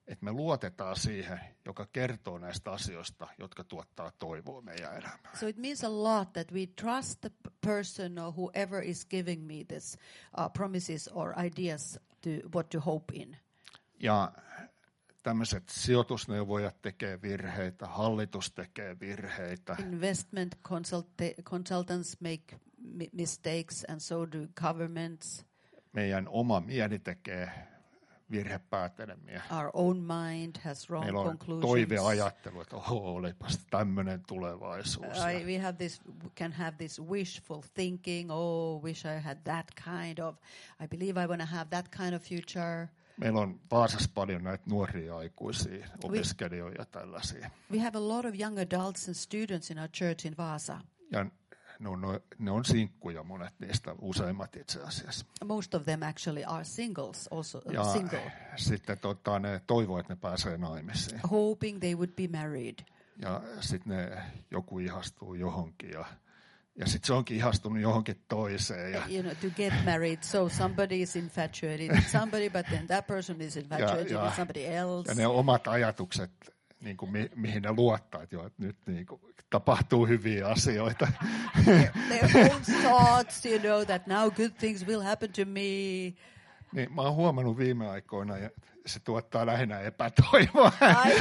C: että me luotetaan siihen, joka kertoo näistä asioista, jotka tuottaa toivoa meidän elämään.
D: So it means a lot that we trust the p- person or whoever is giving me this uh, promises or ideas to what to hope in.
C: Ja tämmöiset sijoitusneuvojat tekee virheitä, hallitus tekee virheitä.
D: Investment consulta- consultants make mi- mistakes and so do governments.
C: Meidän oma mieli tekee virhepäätelmiä.
D: Our own mind has wrong
C: Meillä on
D: conclusions.
C: toiveajattelu, että oho, olipas tämmöinen tulevaisuus.
D: I, we have this, we can have this wishful thinking. Oh, wish I had that kind of. I believe I want to have that kind of future.
C: Meillä on Vaasassa paljon näitä nuoria aikuisia, opiskelijoita ja tällaisia.
D: We have a lot of young adults and students in our church in Vaasa.
C: Ja ne on, ne on sinkkuja monet niistä, useimmat itse asiassa.
D: Most of them actually are singles, also uh,
C: Ja
D: single,
C: sitten tota, ne toivoo, että ne pääsee naimisiin.
D: hoping they would be married.
C: Ja sitten ne joku ihastuu johonkin ja, ja sitten se onkin ihastunut johonkin toiseen. Ja,
D: You know, to get married. So somebody is infatuated with somebody, but then that person is infatuated
C: ja,
D: with somebody else.
C: ja ne omat ajatukset, niin kuin mi, mihin ne luottaa, että, jo, että nyt niin kuin, tapahtuu hyviä asioita.
D: Their own thoughts, you know, that now good things will happen to me.
C: Niin, mä oon huomannut viime aikoina, että se tuottaa lähinnä epätoivoa.
D: I,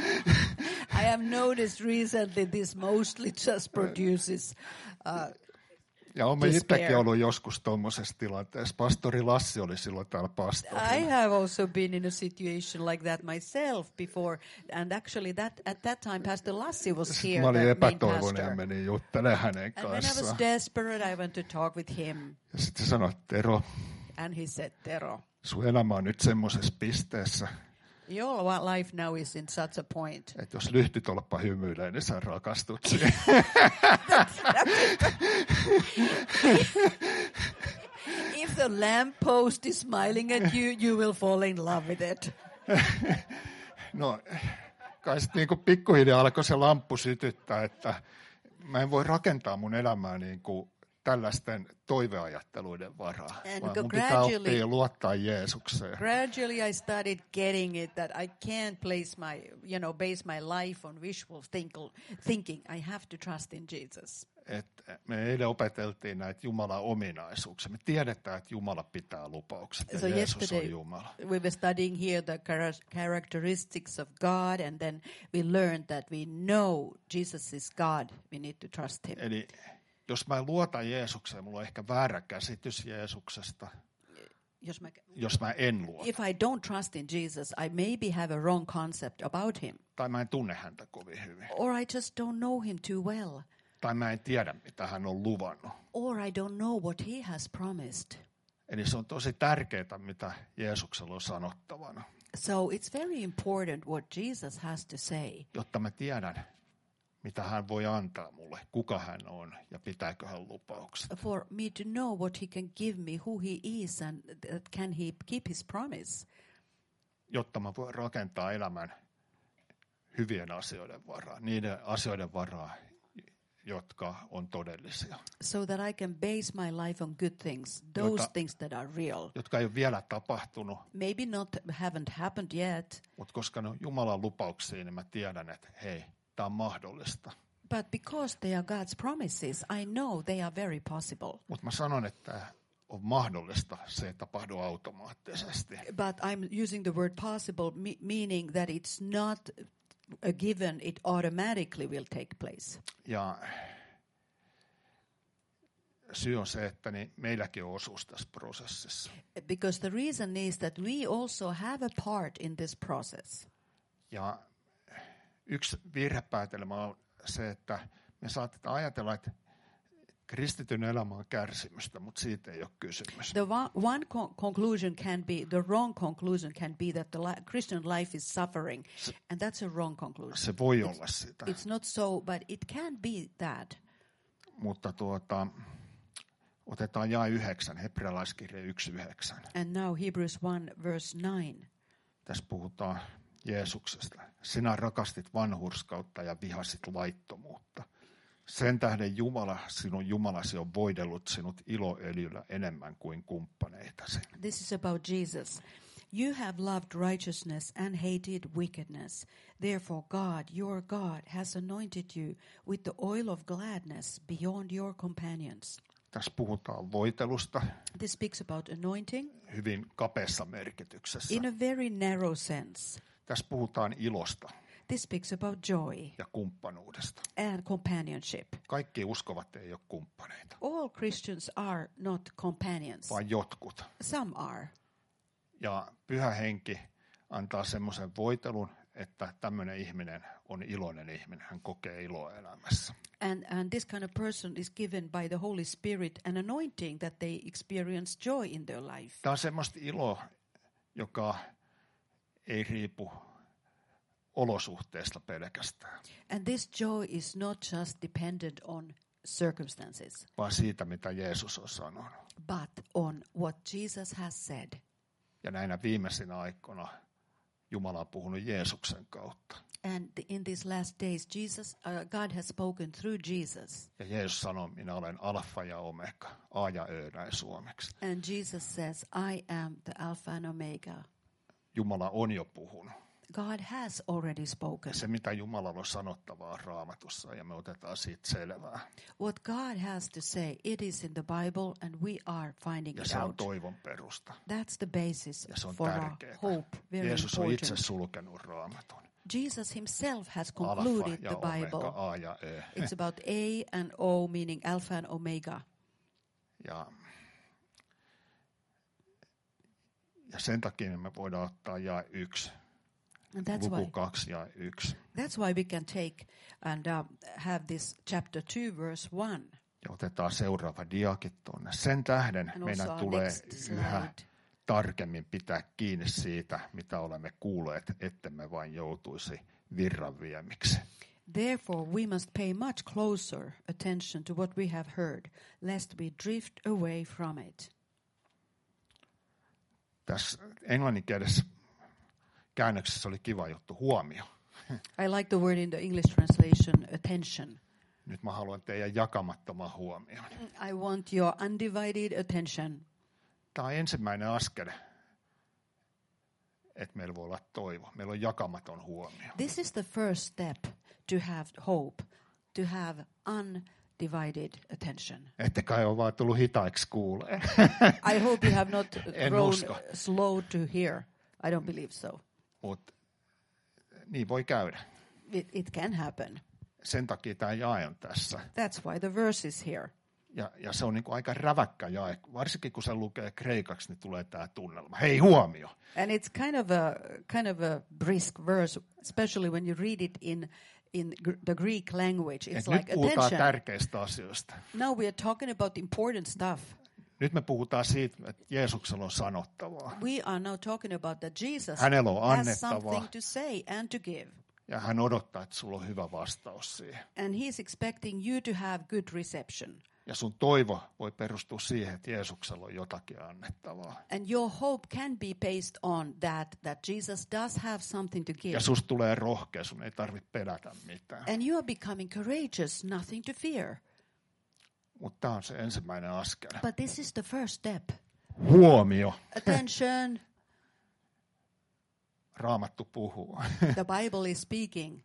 D: I have noticed recently this mostly just produces uh,
C: Ja olen
D: despair.
C: itsekin ollut joskus tuommoisessa tilanteessa. Pastori Lassi oli silloin täällä pastorina.
D: I have also been in a situation like that myself before, and actually that at that time Pastor Lassi was
C: Sitten
D: here,
C: mä olin
D: the main
C: epätoivoinen ja
D: pastor.
C: menin juttelemaan hänen
D: And when I was
C: kanssaan.
D: desperate, I went to talk with him,
C: Ja sitten se sanoi, että Tero,
D: and he said, Tero,
C: sun elämä on nyt semmoisessa pisteessä,
D: your wa- life now is in such a point.
C: että jos lyhtytolppa hymyilee, niin sä rakastut siihen.
D: If the lamppost is smiling at you, you will fall in love with it.
C: No, kai sitten niinku pikkuhiljaa alkoi se lamppu sytyttää, että mä en voi rakentaa mun elämää niinku tällaisten toiveajatteluiden varaa,
D: And
C: vaan
D: go
C: mun pitää
D: gradually-
C: oppia luottaa Jeesukseen.
D: Gradually, I started getting it that I can't place my, you know, base my life on wishful think- thinking. I have to trust in Jesus.
C: Et me eilen opeteltiin näitä Jumalan ominaisuuksia. Me tiedetään, että Jumala pitää lupaukset ja
D: So
C: Jeesus
D: yesterday
C: on Jumala.
D: we were studying here the chara- characteristics of God, and then we learned that we know Jesus is God. We need to trust him.
C: Eli jos mä en luota Jeesukseen, mulla on ehkä väärä käsitys Jeesuksesta,
D: Jos mä-
C: jos mä en luota.
D: If I don't trust in Jesus, I maybe have a wrong concept about him,
C: Tai mä en tunne häntä kovin hyvin.
D: or I just don't know him too well,
C: Tai mä en tiedä, mitä hän on luvannut.
D: or I don't know what he has promised.
C: Eli se on tosi tärkeää, mitä Jeesuksella on sanottavana,
D: So it's very important what Jesus has to say,
C: jotta mä tiedän, mitä hän voi antaa mulle, kuka hän on ja pitääkö hän lupaukset.
D: for me to know what he can give me, who he is, and that can he keep his promise,
C: Jotta mä voin rakentaa elämän hyvien asioiden varaan, niiden asioiden varaan, jotka on todellisia,
D: so that I can base my life on good things, those
C: Jota-
D: things that are real.
C: jotka ei ole vielä tapahtunut,
D: Maybe not, haven't happened yet,
C: mutta koska ne on Jumalan lupauksia, niin mä tiedän, että hei, tämä on mahdollista.
D: but because they are God's promises, I know they are very possible.
C: Mutta mä sanon, että on mahdollista, se ei tapahdu automaattisesti.
D: But I'm using the word possible, me- meaning that it's not a given, it automatically will take place.
C: Ja syy on se, että niin meilläkin on osuus tässä prosessissa.
D: Because the reason is that we also have a part in this process.
C: Ja yksi virhepäätelmä on se, että me saatetaan ajatella, että kristityn elämä on kärsimystä, mutta siitä ei ole kysymys.
D: The one, one con- conclusion can be, the wrong conclusion can be that the li- Christian life is suffering. And that's a wrong conclusion.
C: Se voi olla sitä,
D: It's not so, but it can be that.
C: mutta tuota, otetaan jae yhdeksän, hebrealaiskirja yksi yhdeksän.
D: And now Hebrews one verse nine.
C: Tässä puhutaan Jeesuksesta. Sinä rakastit vanhurskautta ja vihasit laittomuutta. Sen tähden Jumala, sinun Jumalasi on voidellut sinut iloöljyllä enemmän kuin kumppaneitasi.
D: This is about Jesus. You have loved righteousness and hated wickedness. Therefore God, your God, has anointed you with the oil of gladness beyond your companions.
C: Tässä puhutaan voitelusta
D: This speaks about anointing
C: hyvin kapeassa merkityksessä.
D: in a very narrow sense.
C: Tässä puhutaan ilosta
D: This speaks about joy
C: ja kumppanuudesta.
D: and companionship.
C: Kaikki uskovat ei ole kumppaneita,
D: All Christians are not companions.
C: vaan jotkut.
D: Some are.
C: Ja Pyhä Henki antaa semmoisen voitelun, että tämmöinen ihminen on iloinen ihminen. Hän kokee iloa elämässä.
D: And, and this kind of person is given by the Holy Spirit an anointing that they experience joy in their life.
C: Tämä on semmoista iloa, joka ei riipu olosuhteista pelkästään,
D: And this joy is not just dependent on circumstances,
C: vaan siitä, mitä Jeesus on sanonut.
D: but on what Jesus has said.
C: Ja näinä viimeisinä aikoina Jumala on puhunut Jeesuksen kautta.
D: And in these last days, Jesus, uh, God has spoken through Jesus.
C: Ja Jeesus sanoo, minä olen alfa ja omega, A ja Ö näin suomeksi.
D: And Jesus says, I am the Alpha and Omega.
C: Jumala on jo puhunut.
D: God has already spoken.
C: Se, mitä Jumalalla on sanottavaa on Raamatussa, ja me otetaan siitä selvää.
D: What God has to say, it is in the Bible, and we are finding
C: Ja
D: it
C: se on
D: out.
C: toivon perusta.
D: That's the basis
C: Ja se on
D: for our
C: tärkeää.
D: hope. Very
C: Jeesus on itse
D: important.
C: sulkenut Raamatun.
D: Jesus himself has
C: Alfa
D: concluded
C: ja
D: the
C: omega,
D: Bible.
C: A ja Ö.
D: It's about A and O, meaning Alpha and Omega.
C: Ja, ja sen takia me voidaan ottaa jae yksi.
D: And that's
C: Luku
D: why,
C: kaksi ja yksi.
D: that's why we can take and uh, have this chapter two, verse one.
C: Ja otetaan seuraava diakin tuonne. Sen tähden
D: And
C: meidän
D: also our
C: tulee
D: next
C: yhä
D: slide.
C: tarkemmin pitää kiinni siitä, mitä olemme kuulleet, ettemme vain joutuisi virranviemiksi.
D: Therefore, we must pay much closer attention to what we have heard, lest we drift away from it.
C: Tässä englanninkielisessä käännöksessä oli kiva juttu, huomio.
D: I like the word in the English translation, attention.
C: Nyt mä haluan teidän jakamattoman huomioon.
D: I want your undivided attention.
C: Tämä on ensimmäinen askel, että meillä voi olla toivo. Meillä on jakamaton huomio.
D: This is the first step to have hope, to have undivided attention.
C: Ette kai ole vaan tullut hitaiksi kuulee.
D: I hope you have not
C: En
D: grown
C: usko.
D: slow to hear. I don't believe so.
C: Mutta niin voi käydä.
D: It, it can happen.
C: Sen takia tämä jae on tässä.
D: That's why the verse is here.
C: Ja, ja se on niin kuin aika räväkkä jae. Varsinkin kun se lukee kreikaksi, niin tulee tämä tunnelma. Hei, huomio!
D: And it's kind of a kind of a brisk verse, especially when you read it in in gr- the Greek language. It's
C: Et
D: like
C: nyt puhutaan
D: attention.
C: tärkeistä asioista.
D: Now we are talking about important stuff.
C: Nyt me puhutaan siitä, että Jeesuksella on sanottavaa.
D: We are now talking about that Jesus
C: Hänellä on
D: has
C: annettavaa.
D: something to say and to give.
C: Ja hän odottaa, että sulla on hyvä vastaus siihen.
D: And he's expecting you to have good reception.
C: Ja sun toivo voi perustua siihen, että Jeesuksella on jotakin annettavaa.
D: And your hope can be based on that, that Jesus does have something to give.
C: Ja susta tulee rohkea, sun ei tarvitse pelätä mitään.
D: And you are becoming courageous, nothing to fear.
C: Mutta tämä on se ensimmäinen askel.
D: But this is the first step.
C: Huomio.
D: Attention,
C: Raamattu puhuu.
D: the Bible is speaking.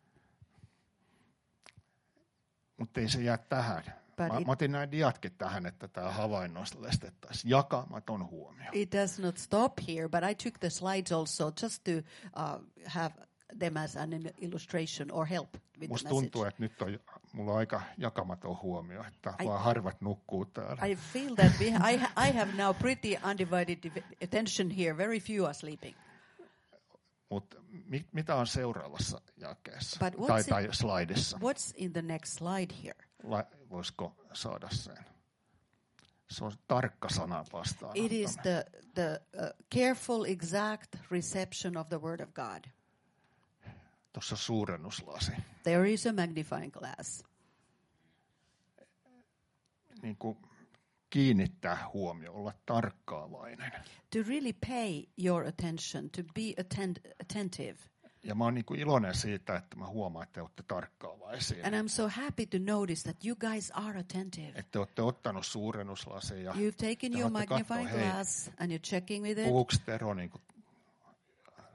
C: Mutta ei se jää tähän.
D: But
C: Mä,
D: it-
C: mä otin nämä diatkin tähän, että tämä havainnollistettaisiin. Jakamaton huomio.
D: It does not stop here, but I took the slides also just to uh, have them as an illustration or help with
C: Musta
D: the message.
C: tuntuu, että nyt on, mulla on aika jakamaton huomio, että
D: I-
C: vaan harvat nukkuu täällä.
D: I feel that we, I, ha- I have now pretty undivided div- attention here. Very few are sleeping.
C: Mutta mit, mitä on seuraavassa jakeessa
D: But what's
C: tai,
D: in-
C: tai slaidissa?
D: What's in the next slide here?
C: La, voisiko saada sen? Se on tarkka sanan vastaan.
D: It is the, the uh, careful, exact reception of the Word of God.
C: Tuossa suurennuslasi.
D: There is a magnifying glass.
C: Niin kuin kiinnittää huomio, olla tarkkaavainen.
D: To really pay your attention, to be attend- attentive.
C: Ja mä oon niin kuin iloinen siitä, että mä huomaan, että te olette tarkkaavaisia.
D: And I'm so happy to notice that you guys are attentive.
C: Että te olette ottanut suurennuslasin ja
D: You've taken
C: te
D: your
C: olette
D: magnifying
C: katsoa, hei,
D: glass and you're checking with it.
C: puhuuko Tero niin kuin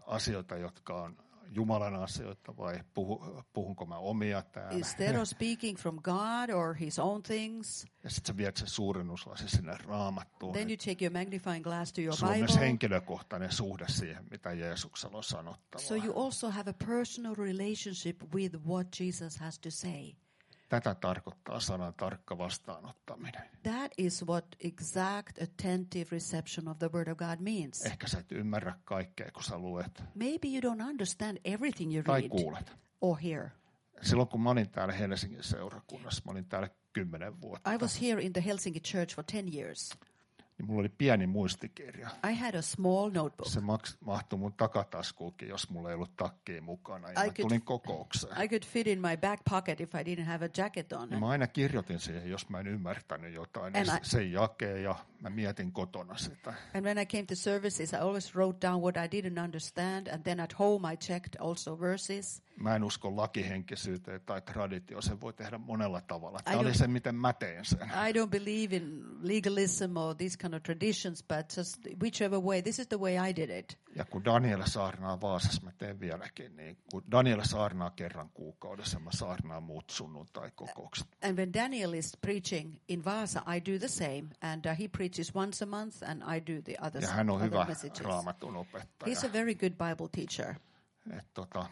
C: asioita, jotka on Jumalan asioita, vai puhu, puhunko mä omia täällä.
D: Instead of speaking from God or his own things,
C: Ja sitten sä viet sen suurennuslasi sinne Raamattuun.
D: then you take your magnifying glass to your
C: Sulla on myös
D: Bible.
C: henkilökohtainen suhde siihen, mitä Jeesuksella on sanottavaa.
D: So you also have a personal relationship with what Jesus has to say.
C: Tätä tarkoittaa sanan tarkka vastaanottaminen.
D: That is what exact attentive reception of the word of God means.
C: Ehkä sä et ymmärrä kaikkea, kun sä luet
D: Maybe you don't understand everything you
C: tai
D: read
C: kuulet.
D: or hear.
C: Silloin kun mä olin täällä Helsingin seurakunnassa, mä olin täällä kymmenen vuotta,
D: I was here in the Helsinki church for ten years.
C: niin mulla oli pieni muistikirja.
D: I had a small notebook.
C: Se maks, mahtui mun takataskuukin, jos mulla ei ollut takkia mukana. Ja
D: I
C: mä
D: could-
C: tulin kokoukseen.
D: I could fit in my back pocket if I didn't have a jacket on.
C: Ja mä aina kirjoitin siihen, jos mä en ymmärtänyt jotain, niin
D: And I-
C: sen jakee ja mä mietin kotona sitä.
D: And when I came to services, I always wrote down what I didn't understand. And then at home, I checked also verses.
C: Mä en usko lakihenkisyyteen tai traditioon, sen voi tehdä monella tavalla. Tämä
D: I
C: oli
D: don't-
C: se, miten mä teen sen.
D: I don't believe in legalism or these kind of traditions, but just whichever way, this is the way I did it.
C: Ja kun Daniel saarnaa Vaasassa, mä teen vieläkin, niin kun Daniel saarnaa kerran kuukaudessa, mä saarnaan muut sunnuntai-kokoukset.
D: And when Daniel is preaching in Vaasa, I do the same. And uh, he preaches once a month, and I do the others,
C: Ja hän on
D: other
C: hyvä
D: messages.
C: raamatun opettaja.
D: He's a very good Bible teacher.
C: Et tota,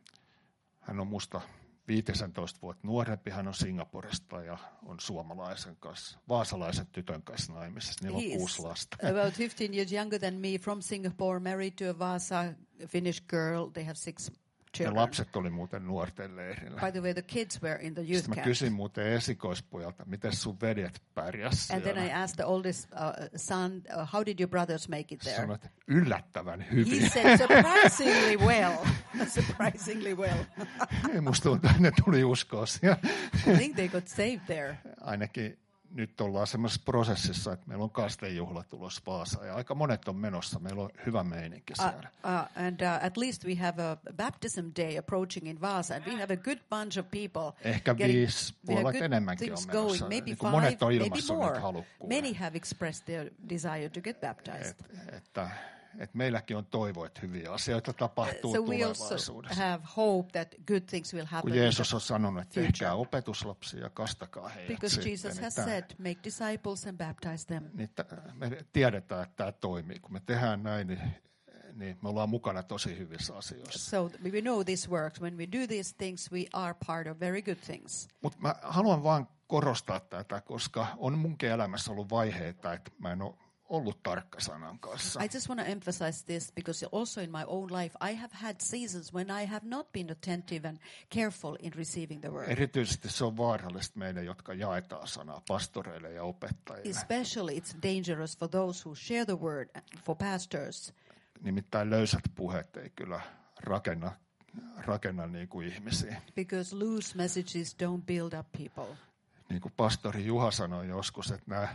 C: hän on musta viisitoista vuotta nuorempi, hän on Singaporesta ja on suomalaisen kanssa, vaasalaisen tytön kanssa naimisissa. Niillä on
D: He
C: kuusi
D: is
C: lasta.
D: about fifteen years younger than me, from Singapore, married to a Vaasa Finnish girl. They have six
C: Ja
D: children.
C: lapset oli muuten nuorten leirillä.
D: By the way, the kids were in the youth
C: Sitten mä
D: camp.
C: kysyin muuten esikoispojalta, miten sun veljet pärjäs
D: And then I
C: siellä.
D: asked the oldest uh, son, uh, how did your brothers make it there?
C: Sanoit, että yllättävän hyvin.
D: He said, surprisingly well. Surprisingly well.
C: Musta tuntuu, että ne tuli uskoa siellä.
D: I think they got saved there.
C: Ainakin nyt ollaan semmoisessa prosessissa, että meillä on kastejuhla tulossa Vaasaan ja aika monet on menossa. Meillä on hyvä meininki
D: Uh,
C: siellä.
D: uh, and uh, at least we have a baptism day approaching in Vaasa, and we have a good bunch of people.
C: Ehkä
D: getting-
C: viisi,
D: we have
C: puolet
D: good
C: enemmänkin on
D: things
C: menossa.
D: going, maybe
C: Niin kuin
D: five,
C: monet on
D: maybe
C: ilmaissut
D: more.
C: nyt halukkuuden.
D: Many have expressed their desire to get baptized.
C: Et, että, että meilläkin on toivo, että hyviä asioita tapahtuu
D: So we also
C: tulevaisuudessa.
D: have hope that good things will happen.
C: Kun
D: in the
C: Jeesus on sanonut, että
D: future.
C: tehkää opetuslapsia ja kastakaa heidät
D: Because
C: sitten.
D: Jesus
C: niin
D: has
C: tää-
D: said, make disciples and baptize them.
C: niin t- me tiedetään, että tämä toimii. Kun me tehdään näin, niin, niin me ollaan mukana tosi hyvissä asioissa.
D: So we know this works. When we do these things, we are part of very good things.
C: Mutta mä haluan vaan korostaa tätä, koska on munkin elämässä ollut vaiheita, että mä en ole ollut tarkka sanan kanssa.
D: I just want to emphasize this because also in my own life, I have had seasons when I have not been attentive and careful in receiving the word.
C: Erityisesti se on vaarallista meille, jotka jaetaan sanaa pastoreille ja opettajille.
D: Especially it's dangerous for those who share the word, for pastors.
C: Nimittäin löysät puheet ei kyllä rakenna, rakenna niin kuin ihmisiä.
D: Because loose messages don't build up people.
C: Niin kuin pastori Juha sanoi joskus, että nämä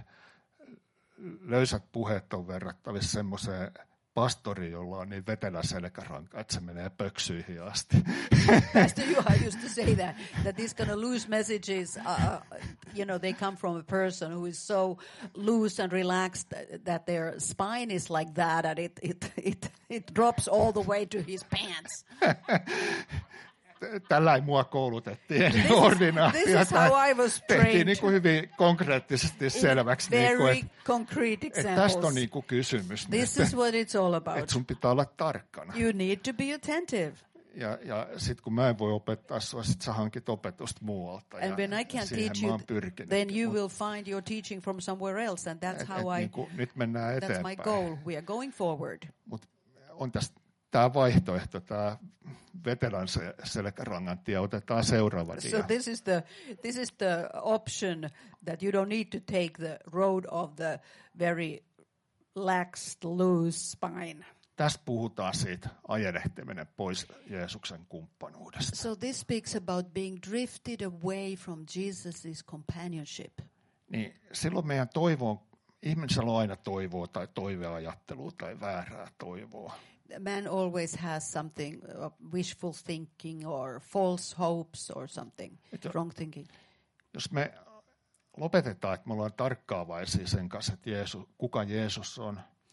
C: löysät puheet on verrattavissa semmoiseen pastoriin, jolla on niin vetelä selkäranka, että se menee pöksyihin asti.
D: Pastor Juha used to say that, that these kind of loose messages, uh, you know, they come from a person who is so loose and relaxed that their spine is like that and it, it, it, it drops all the way to his pants.
C: Tällä ei mua koulutettiin ennen
D: This is-
C: ordinaatiota.
D: this is how I was
C: Tehtiin
D: trained.
C: niin kuin hyvin konkreettisesti selväksi, niin kuin,
D: Very
C: että,
D: concrete
C: että tästä
D: examples.
C: on niin kuin kysymys.
D: This
C: nyt,
D: is what it's all
C: että
D: about.
C: sun pitää olla tarkkana.
D: You need to be attentive.
C: Ja, ja sitten kun mä en voi opettaa sua, sit sä hankit opetusta muualta.
D: And
C: ja
D: when I can't
C: siihen
D: teach
C: mä
D: you,
C: oon pyrkinyt.
D: then you
C: Mut
D: will find your teaching from somewhere else. And that's
C: et-
D: how
C: et
D: I,
C: niin kuin, nyt mennään
D: that's my
C: eteenpäin.
D: goal. We are going forward.
C: Mutta on tästä tämä vaihtoehto, tämä vetelän se, selkärangan tie. Otetaan seuraava dia.
D: So this is the this is the option that you don't need to take the road of the very laxed, loose spine.
C: Tässä puhutaan siitä ajelehtiminen pois Jeesuksen kumppanuudesta.
D: So this speaks about being drifted away from Jesus' companionship.
C: Niin silloin meidän toivo on, ihmisellä on aina toivoa tai toiveajattelua tai väärää toivoa.
D: Man always has something, uh, wishful thinking or false hopes or something,
C: Että-
D: wrong thinking.
C: Jos me lopetetaan, että me ollaan tarkkaavaisia sen kanssa, että Jeesus, kuka Jeesus on,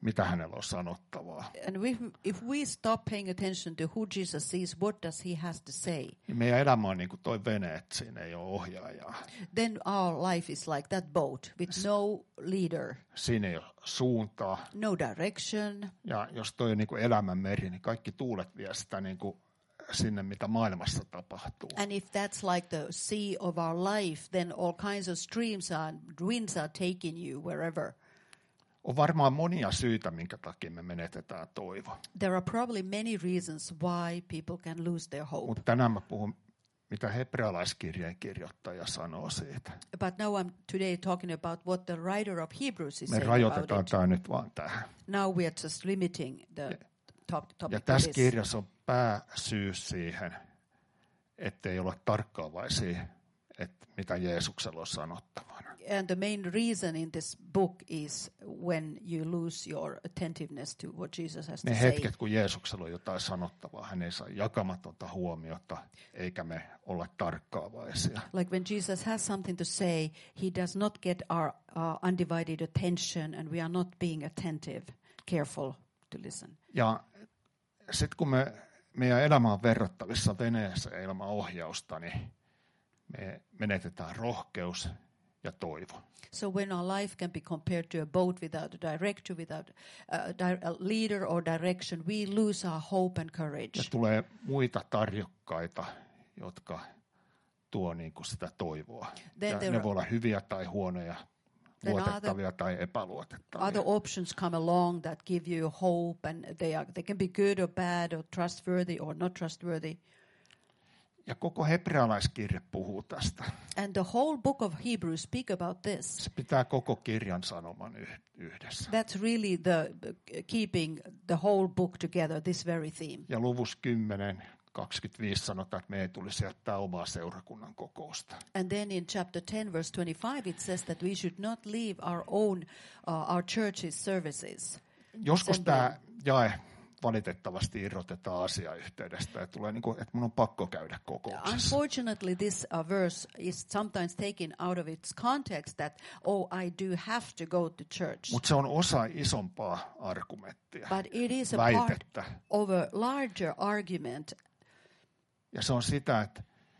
C: mitä hänellä on sanottavaa.
D: And we, if we stop paying attention to who Jesus is, what does he has to say?
C: Niin meidän elämä on niin kuin toi vene, että siinä ei ole ohjaajaa.
D: Then our life is like that boat with no leader,
C: Siinä ei ole suuntaa.
D: no direction.
C: Ja jos toi on niin kuin elämän meri, niin kaikki tuulet vie sitä niin kuin sinne, mitä maailmassa tapahtuu.
D: And if that's like the sea of our life, then all kinds of streams and winds are taking you wherever.
C: On varmaan monia syitä, minkä takia me menetetään toivo.
D: There are probably many reasons why people can lose their hope.
C: Mutta tänään mä puhun, mitä hebrealaiskirjeen kirjoittaja sanoo siitä.
D: But now I'm today talking about what the writer of Hebrews is
C: Me
D: saying
C: rajoitetaan
D: about it.
C: tämä nyt vaan tähän.
D: Now we are just limiting the top, topic
C: Ja
D: to
C: tässä
D: this.
C: kirjassa on pääsyy siihen, ettei ole tarkkaavaisia, että mitä Jeesuksella on sanottavana.
D: And the main reason in this book is when you lose your attentiveness to what Jesus has to
C: Ne
D: say.
C: hetket, kun Jeesuksella on jotain sanottavaa, hän ei saa jakamatonta huomiota, eikä me olla tarkkaavaisia.
D: Like when Jesus has something to say, he does not get our uh, undivided attention and we are not being attentive, careful to listen.
C: Ja sitten kun me, meidän elämä on verrattavissa veneessä ilman ohjausta, niin me menetetään rohkeus ja toivo.
D: So when our life can be compared to a boat without a director, without a, di- a leader or direction, we lose our hope and courage.
C: Ja tulee muita tarjokkaita, jotka tuo niin kuin sitä toivoa.
D: Then
C: Ja
D: there
C: ne
D: are-
C: voi olla hyviä tai huonoja,
D: Then
C: luotettavia tai epäluotettavia.
D: Other options come along that give you hope, and they are they can be good or bad or trustworthy or not trustworthy.
C: Ja koko hebrealaiskirje puhuu tästä.
D: And the whole book of Hebrews speak about this.
C: Se pitää koko kirjan sanoman yh- yhdessä.
D: That's really the keeping the whole book together, this very theme.
C: Ja luvus kymmenen kaksikymmentäviisi sanotaan, että me ei tulisi jättää omaa seurakunnan kokousta.
D: And then in chapter ten, verse twenty-five, it says that we should not leave our own, uh, our church's services.
C: Joskus
D: Sen
C: tämä jae valitettavasti irrotetaan asiayhteydestä ja tulee niin kuin, että mun on pakko käydä kokouksessa.
D: Unfortunately, this uh, verse is sometimes taken out of its context that, oh, I do have to go to church.
C: Mutta se on osa isompaa argumenttia,
D: But it is a part
C: väitettä.
D: of a larger argument.
C: Ja se on sitä, että,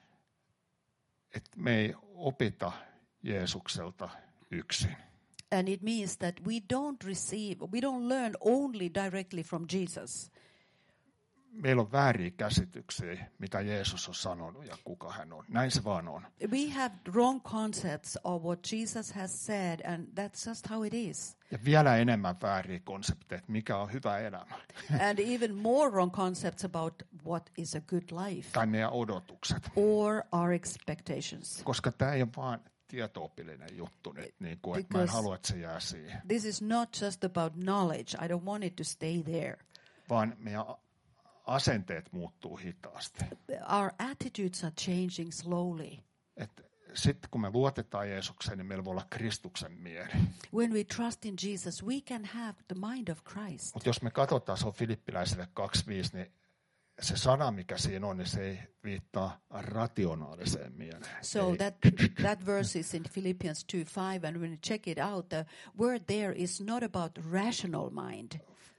C: että me ei opita Jeesukselta yksin.
D: And it means that we don't receive, we don't learn only directly from Jesus.
C: Meillä on vääriä käsityksiä, mitä Jeesus on sanonut ja kuka hän on. Näin se vaan on.
D: We have wrong concepts of what Jesus has said, and that's just how it is.
C: Ja vielä enemmän vääriä konsepteja, että mikä on hyvä elämä.
D: And even more wrong concepts about what is a good life
C: Tai meidän odotukset.
D: or our expectations.
C: Koska tämä ei ole vaan tieto-opillinen juttu nyt, niin kuin, että mä en
D: Because-
C: halua, että se jää siihen.
D: This is not just about knowledge. I don't want it to stay there.
C: Vaan meidän asenteet muuttuu hitaasti.
D: Our attitudes are changing slowly.
C: Sitten kun me luotetaan Jeesukseen, niin meillä voi olla Kristuksen mieli.
D: When we trust in Jesus, we can have the mind of Christ.
C: Mutta jos me katsotaan, se on Filippiläisille kaksi viisi, niin se sana, mikä siinä on, niin se ei viittaa rationaaliseen mieleen.
D: So
C: Ei.
D: that that verse is in Philippians two five, and when you check it out, the word there is not about rational mind.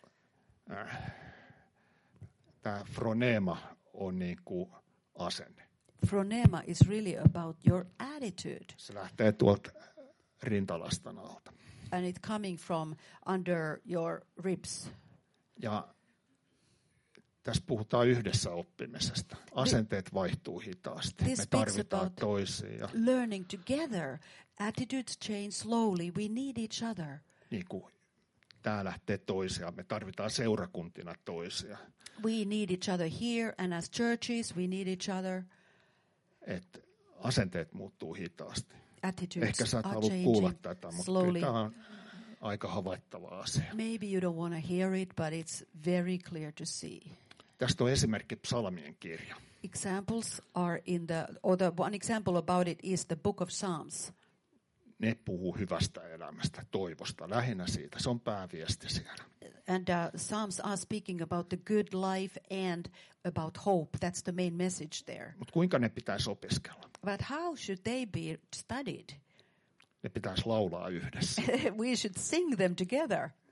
C: Tämä phronema on niin kuin asenne.
D: Phronema is really about your attitude,
C: Se lähtee tuolta rintalastan alta.
D: and it's coming from under your ribs.
C: Ja tässä puhutaan yhdessä oppimisesta. Asenteet vaihtuu hitaasti.
D: This
C: Me
D: speaks
C: tarvitaan
D: about
C: toisia.
D: learning together. Attitudes change slowly. We need each other.
C: Niin kuin tämä lähtee toisia. Me tarvitaan seurakuntina toisia.
D: We need each other here, and as churches, we need each other.
C: Et asenteet muuttuu hitaasti.
D: Attitudes
C: Ehkä sä et
D: are
C: halua kuulla
D: changing
C: tätä, mutta
D: slowly.
C: kyllä tämä on aika havaittava asia.
D: Maybe you don't want to hear it, but it's very clear to see.
C: Tästä on esimerkki psalmien kirja.
D: Examples are in the, or the one example about it is the book of Psalms.
C: Ne puhuu hyvästä elämästä, toivosta, lähinnä siitä. Se on pääviesti siellä.
D: And uh, Psalms are speaking about the good life and about hope. That's the main message there.
C: Mutta kuinka ne pitäisi opiskella?
D: But how should they be studied?
C: Ne pitäisi laulaa yhdessä.
D: We should sing them together.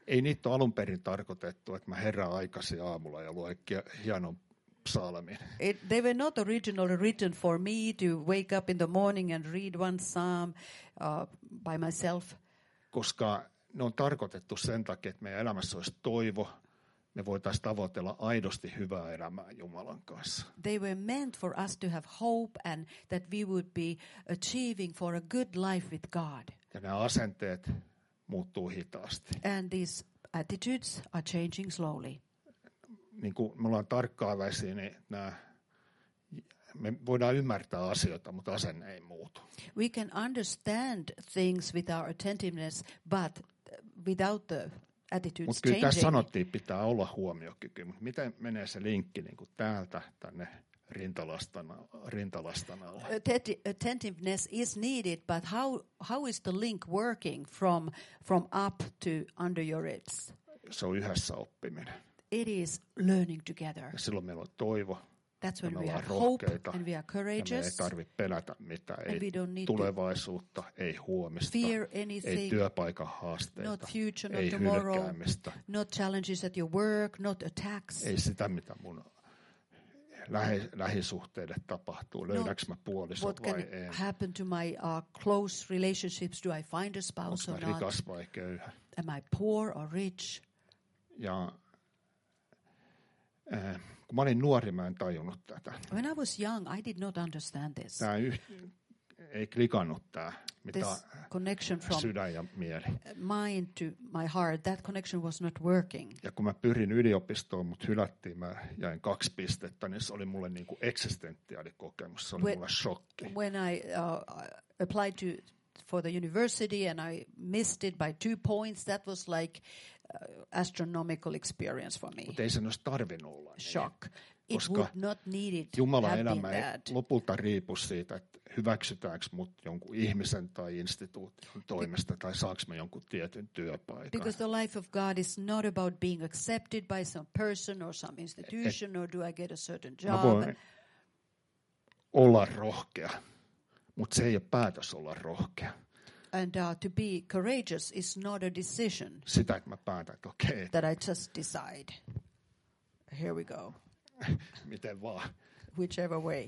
C: Ei niitä ole alun perin tarkoitettu, että mä herään aikaisin aamulla ja luen hienon psalmin.
D: It, they were not originally written for me to wake up in the morning and read one psalm uh, by myself.
C: Koska ne on tarkoitettu sen takia, että meidän elämässä olisi toivo. Me voitaisiin tavoitella aidosti hyvää elämää Jumalan kanssa.
D: They were meant for us to have hope and that we would be achieving for a good life with God.
C: Ja nämä asenteet muuttuu hitaasti.
D: And these attitudes are changing slowly.
C: Niin kuin me ollaan tarkkaavaisia, niin nämä, me voidaan ymmärtää asioita, mutta asenne ei muutu.
D: We can understand things with our attentiveness, but without the attitudes
C: Mutta kyllä tässä
D: changing.
C: sanottiin, pitää olla huomiokyky. Mutta miten menee se linkki niin kuin täältä tänne rintalastan, rintalastan alle?
D: Atten- Attentiveness is needed, but how how is the link working from from up to under your ribs?
C: Se on yhdessä oppiminen.
D: It is learning together.
C: Ja silloin meillä on toivo.
D: That's when
C: me
D: we
C: ollaan
D: have hope
C: rohkeita,
D: and we are
C: ja me ei
D: courageous.
C: tarvitse pelätä mitään.
D: And we
C: Ei
D: don't need to
C: tulevaisuutta, ei huomista,
D: fear
C: ei
D: anything,
C: työpaikan haasteita,
D: not future,
C: ei
D: not tomorrow,
C: hylkäämistä,
D: not challenges at your work, not attacks,
C: ei sitä, mitä mun lähi, lähisuhteille tapahtuu. Löydänkö mä puolison
D: what can
C: vai en?
D: happen to my uh, close relationships. Do I find a spouse
C: Onko
D: or
C: mä
D: not?
C: rikas vai köyhä?
D: Am I poor or rich?
C: Ja äh, kun mä olin nuori, mä en tajunnut tätä.
D: When I was young, I did not understand this.
C: Tämä yh, ei klikannut tämä, mitä
D: This connection from
C: sydän ja mieli.
D: mind to my heart, that connection was not working.
C: Ja kun mä pyrin yliopistoon, mut hylättiin, mä jäin kaksi pistettä, niin se oli mulle niin kuin eksistentiaalikokemus, se oli
D: When-
C: mulle shokki.
D: When I uh, applied to for the university and I missed it by two points, that was like uh, astronomical experience for me.
C: Mutta ei sen olisi tarvinnut olla niin.
D: Shock. It
C: Koska
D: would not need it
C: Jumalan
D: have been
C: elämä ei
D: that.
C: lopulta riipu siitä, että hyväksytäänkö mut jonkun ihmisen tai instituution toimesta, tai saanko mä jonkun tietyn työpaikan.
D: Because the life of God is not about being accepted by some person or some institution, or do I get a certain
C: Mä
D: job.
C: voin olla rohkea, mutta se ei ole päätös olla rohkea.
D: And uh, to be courageous is not a decision
C: Sitä, että mä päätän, että okei,
D: that I just decide. Here we go.
C: miten vaan.
D: Whichever way.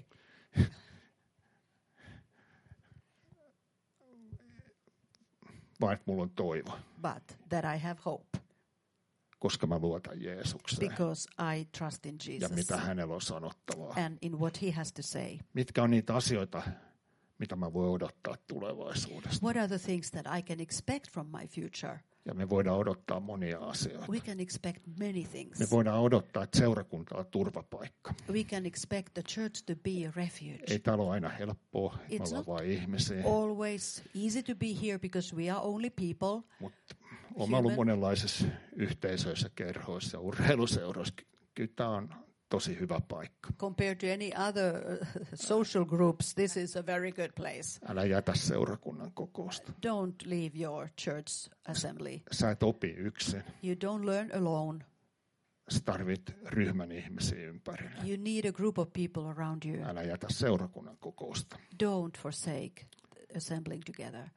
C: Vaan että mulla on toivo,
D: But that I have hope
C: koska mä luotan Jeesukseen
D: because I trust in
C: ja
D: Jesus
C: mitä hänellä on sanottavaa.
D: and in what he has to say.
C: Mitkä on niitä asioita, mitä mä voin odottaa tulevaisuudesta.
D: What are the things that I can expect from my future?
C: Ja me voidaan odottaa monia asioita.
D: We can expect many things.
C: Me voidaan odottaa, että seurakunta on turvapaikka.
D: We can expect the church to be a refuge.
C: Ei täällä ole aina helppoa, me
D: It's
C: ollaan
D: not
C: vain ihmisiä.
D: Always easy to be here because we are only people.
C: Mutta olen ollut
D: Human.
C: monenlaisissa yhteisöissä, kerhoissa ja urheiluseuroissa. Kyllä tämä on tosi hyvä paikka.
D: Compared to any other uh, social groups, this is a very good place.
C: Älä jätä seurakunnan kokousta.
D: Don't leave your church assembly.
C: Sä et opi yksin.
D: You don't learn alone.
C: Sä tarvit ryhmän ihmisiä ympärillä.
D: You need a group of people around you.
C: Älä jätä seurakunnan kokousta.
D: Don't forsake assembling together.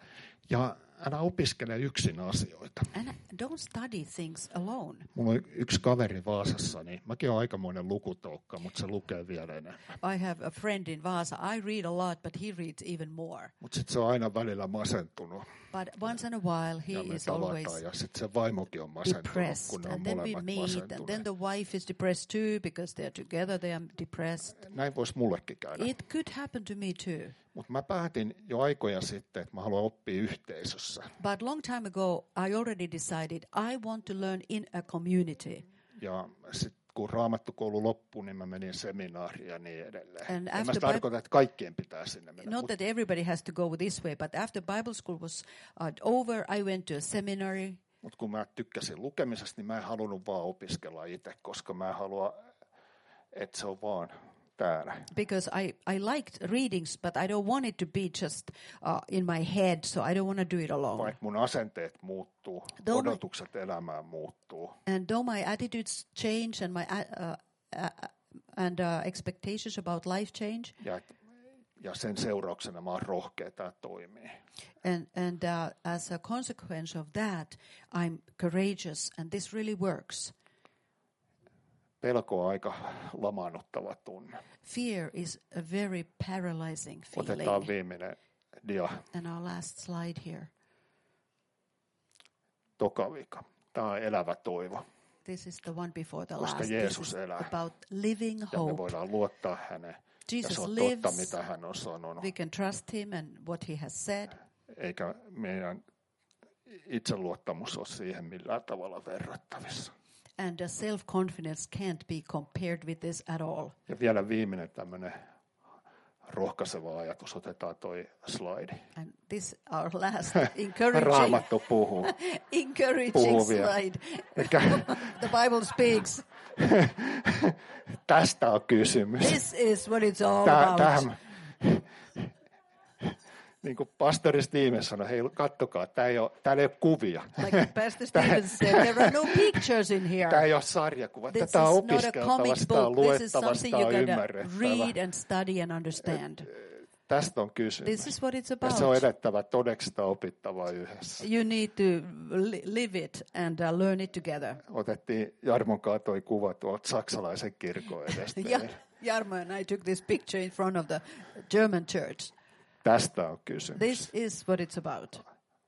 C: Ja älä opiskele yksin asioita.
D: And don't study things alone.
C: Mulla on yksi kaveri Vaasassa, niin mäkin olen aikamoinen lukutoukka, mutta se lukee vielä enemmän.
D: I have a friend in Vaasa. I read a lot, but he reads even more.
C: Mutta sitten se on aina välillä masentunut.
D: But once in a while, he
C: Ja me
D: is always
C: tavataan, ja sitten se vaimokin on masentunut,
D: depressed.
C: kun ne on
D: And then we
C: molemmat
D: meet, and then
C: masentuneet.
D: the wife is depressed too because they are together, they are depressed.
C: Näin voisi mullekin käydä.
D: It could happen to me too.
C: Mutta mä päätin jo aikoja sitten, että mä haluan oppia yhteisössä.
D: But long time ago, I already decided I want to learn in a community.
C: Ja sitten kun raamattukoulu loppui, niin mä menin seminaariin ja niin edelleen.
D: And
C: En mä
D: after
C: sitä
D: Bi-
C: tarkoita, että kaikkien pitää sinne mennä.
D: Not
C: Mut,
D: that everybody has to go this way, but after Bible school was uh, over, I went to a seminary.
C: mut kun mä tykkäsin lukemisesta, niin mä en halunnut vaan opiskella itse, koska mä en halua, että se on vaan täällä.
D: Because I, I liked readings, but I don't want it to be just uh, in my head, so I don't want to do it alone.
C: Vaikka mun asenteet muuttuu,
D: Though my-
C: odotukset elämään muuttuu.
D: And though my attitudes change and my uh, uh, uh, and uh, expectations about life change,
C: Ja et ja sen seurauksena mä oon rohkea tää toimii.
D: And, and uh, as a consequence of that, I'm courageous and this really works.
C: Pelko on aika lamaannuttava tunne.
D: Fear is a very paralyzing feeling.
C: Otetaan viimeinen dia.
D: And our last slide here.
C: Toka vika. Tämä on elävä toivo.
D: This is the one before the
C: Koska
D: last.
C: Jeesus
D: This is
C: elää.
D: about living
C: Ja me
D: hope.
C: voidaan luottaa häneen.
D: Jesus
C: ja se on
D: lives.
C: totta, mitä hän on sanonut.
D: We can trust him and what he has said.
C: Eikä meidän itseluottamus ole siihen millään tavalla verrattavissa.
D: And the self-confidence can't be compared with this at all.
C: Ja vielä viimeinen tämmöinen rohkaiseva ajatus. Otetaan toi slide.
D: And this our last encouraging,
C: Raamattu puhuu.
D: encouraging
C: Puhuvia.
D: slide.
C: Eikä,
D: The Bible speaks.
C: tästä on kysymys.
D: This is what it's all
C: Tää,
D: about.
C: tähän, niin kuin pastori Stevens sanoi, hei kattokaa, tämä ei ole, täällä ei ole kuvia.
D: Like Pastor Stevens said, there are no pictures in here.
C: Tämä ei ole sarjakuva.
D: This
C: Tätä on
D: is not a
C: opiskeltava,
D: comic
C: sitä on
D: book. This is
C: luettava,
D: something
C: sitä
D: you
C: on
D: gotta
C: ymmärrettävä.
D: read and study and understand.
C: Tästä on kysymys.
D: This is what it's
C: Ja
D: about.
C: se on edettävä todeksi, sitä opittava yhdessä.
D: You need to li- live it and uh, learn it together.
C: Otettiin Jarmon kanssa toi kuva tuolta saksalaisen kirkon edestä.
D: Yeah, Jarmo and I took this picture in front of the German church.
C: Tästä on kysymys.
D: This is what it's about.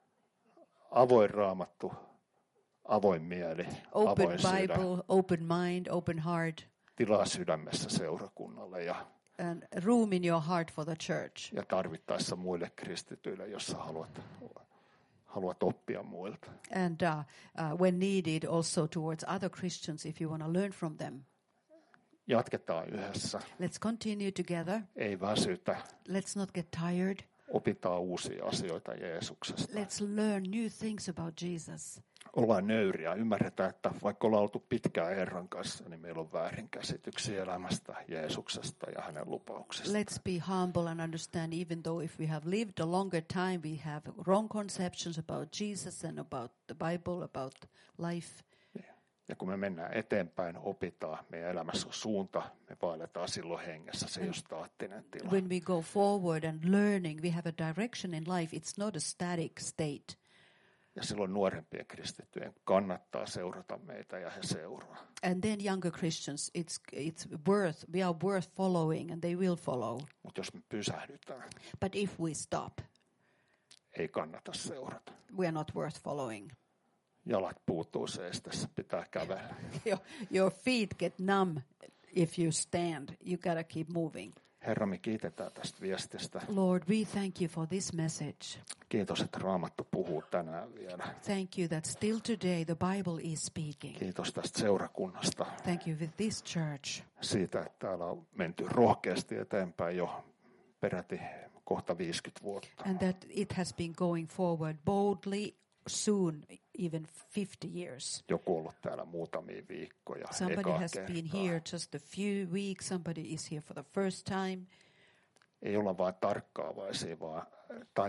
C: Avoin raamattu, avoin mieli,
D: Open
C: avoin sydän.
D: Bible, open mind, open heart,
C: Tilaa sydämessä seurakunnalle ja,
D: and room in your heart for the church.
C: ja tarvittaessa muille kristityille, jos sä haluat, haluat oppia muilta.
D: And uh, uh, when needed, also towards other Christians if you want to learn from them.
C: Jatketaan yhdessä.
D: Let's continue together.
C: Ei väsytä.
D: Let's not get tired.
C: Opitaan uusia asioita Jeesuksesta.
D: Let's learn new things about Jesus.
C: Ollaan nöyriä. Ymmärretään, että vaikka ollaan oltu pitkään Herran kanssa, niin meillä on väärinkäsityksiä elämästä, Jeesuksesta ja hänen lupauksista.
D: Let's be humble and understand, even though if we have lived a longer time, we have wrong conceptions about Jesus and about the Bible, about life.
C: Ja kun me mennään eteenpäin, opitaan, meidän elämässä on suunta, me vaelletaan silloin hengessä, se ei ole staattinen tila.
D: When we go forward and learning, we have a direction in life. It's not a static state.
C: Ja silloin nuorempien kristittyjen kannattaa seurata meitä ja he seuraa.
D: And then younger Christians, it's it's worth, we are worth following and they will follow.
C: Mutta jos me pysähdytään,
D: But if we stop,
C: ei kannata seurata.
D: we are not worth following.
C: Jalat puuttuu seistessä, pitää kävellä.
D: Your, your feet get numb if you stand. You gotta keep moving.
C: Herra, me kiitetään tästä viestistä.
D: Lord, we thank you for this message.
C: Kiitos, että Raamattu puhuu tänään vielä.
D: Thank you that still today the Bible is speaking.
C: Kiitos tästä seurakunnasta.
D: Thank you with this church.
C: Siitä, että täällä on menty rohkeasti eteenpäin jo peräti kohta viisikymmentä vuotta.
D: And that it has been going forward boldly, soon even fifty years.
C: Joku on ollut täällä muutamia viikkoja.
D: Somebody
C: ekaa
D: has
C: kertaa.
D: been here just a few weeks. Somebody is here for the first time.
C: Ei olla vain tarkkaavaisia, vaan tai,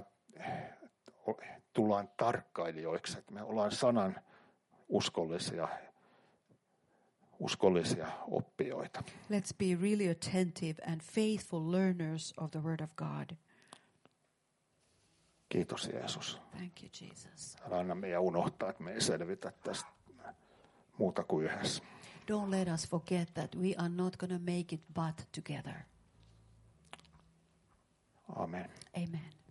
C: tullaan tarkkailijoiksi. Että me ollaan sanan uskollisia, uskollisia oppijoita.
D: Let's be really attentive and faithful learners of the Word of God.
C: Kiitos Jeesus.
D: Thank you, Jesus.
C: Älä anna meidän unohtaa, että me ei selvitä tästä muuta kuin yhdessä.
D: Don't let us forget that we are not going to make it but together.
C: Amen.
D: Amen.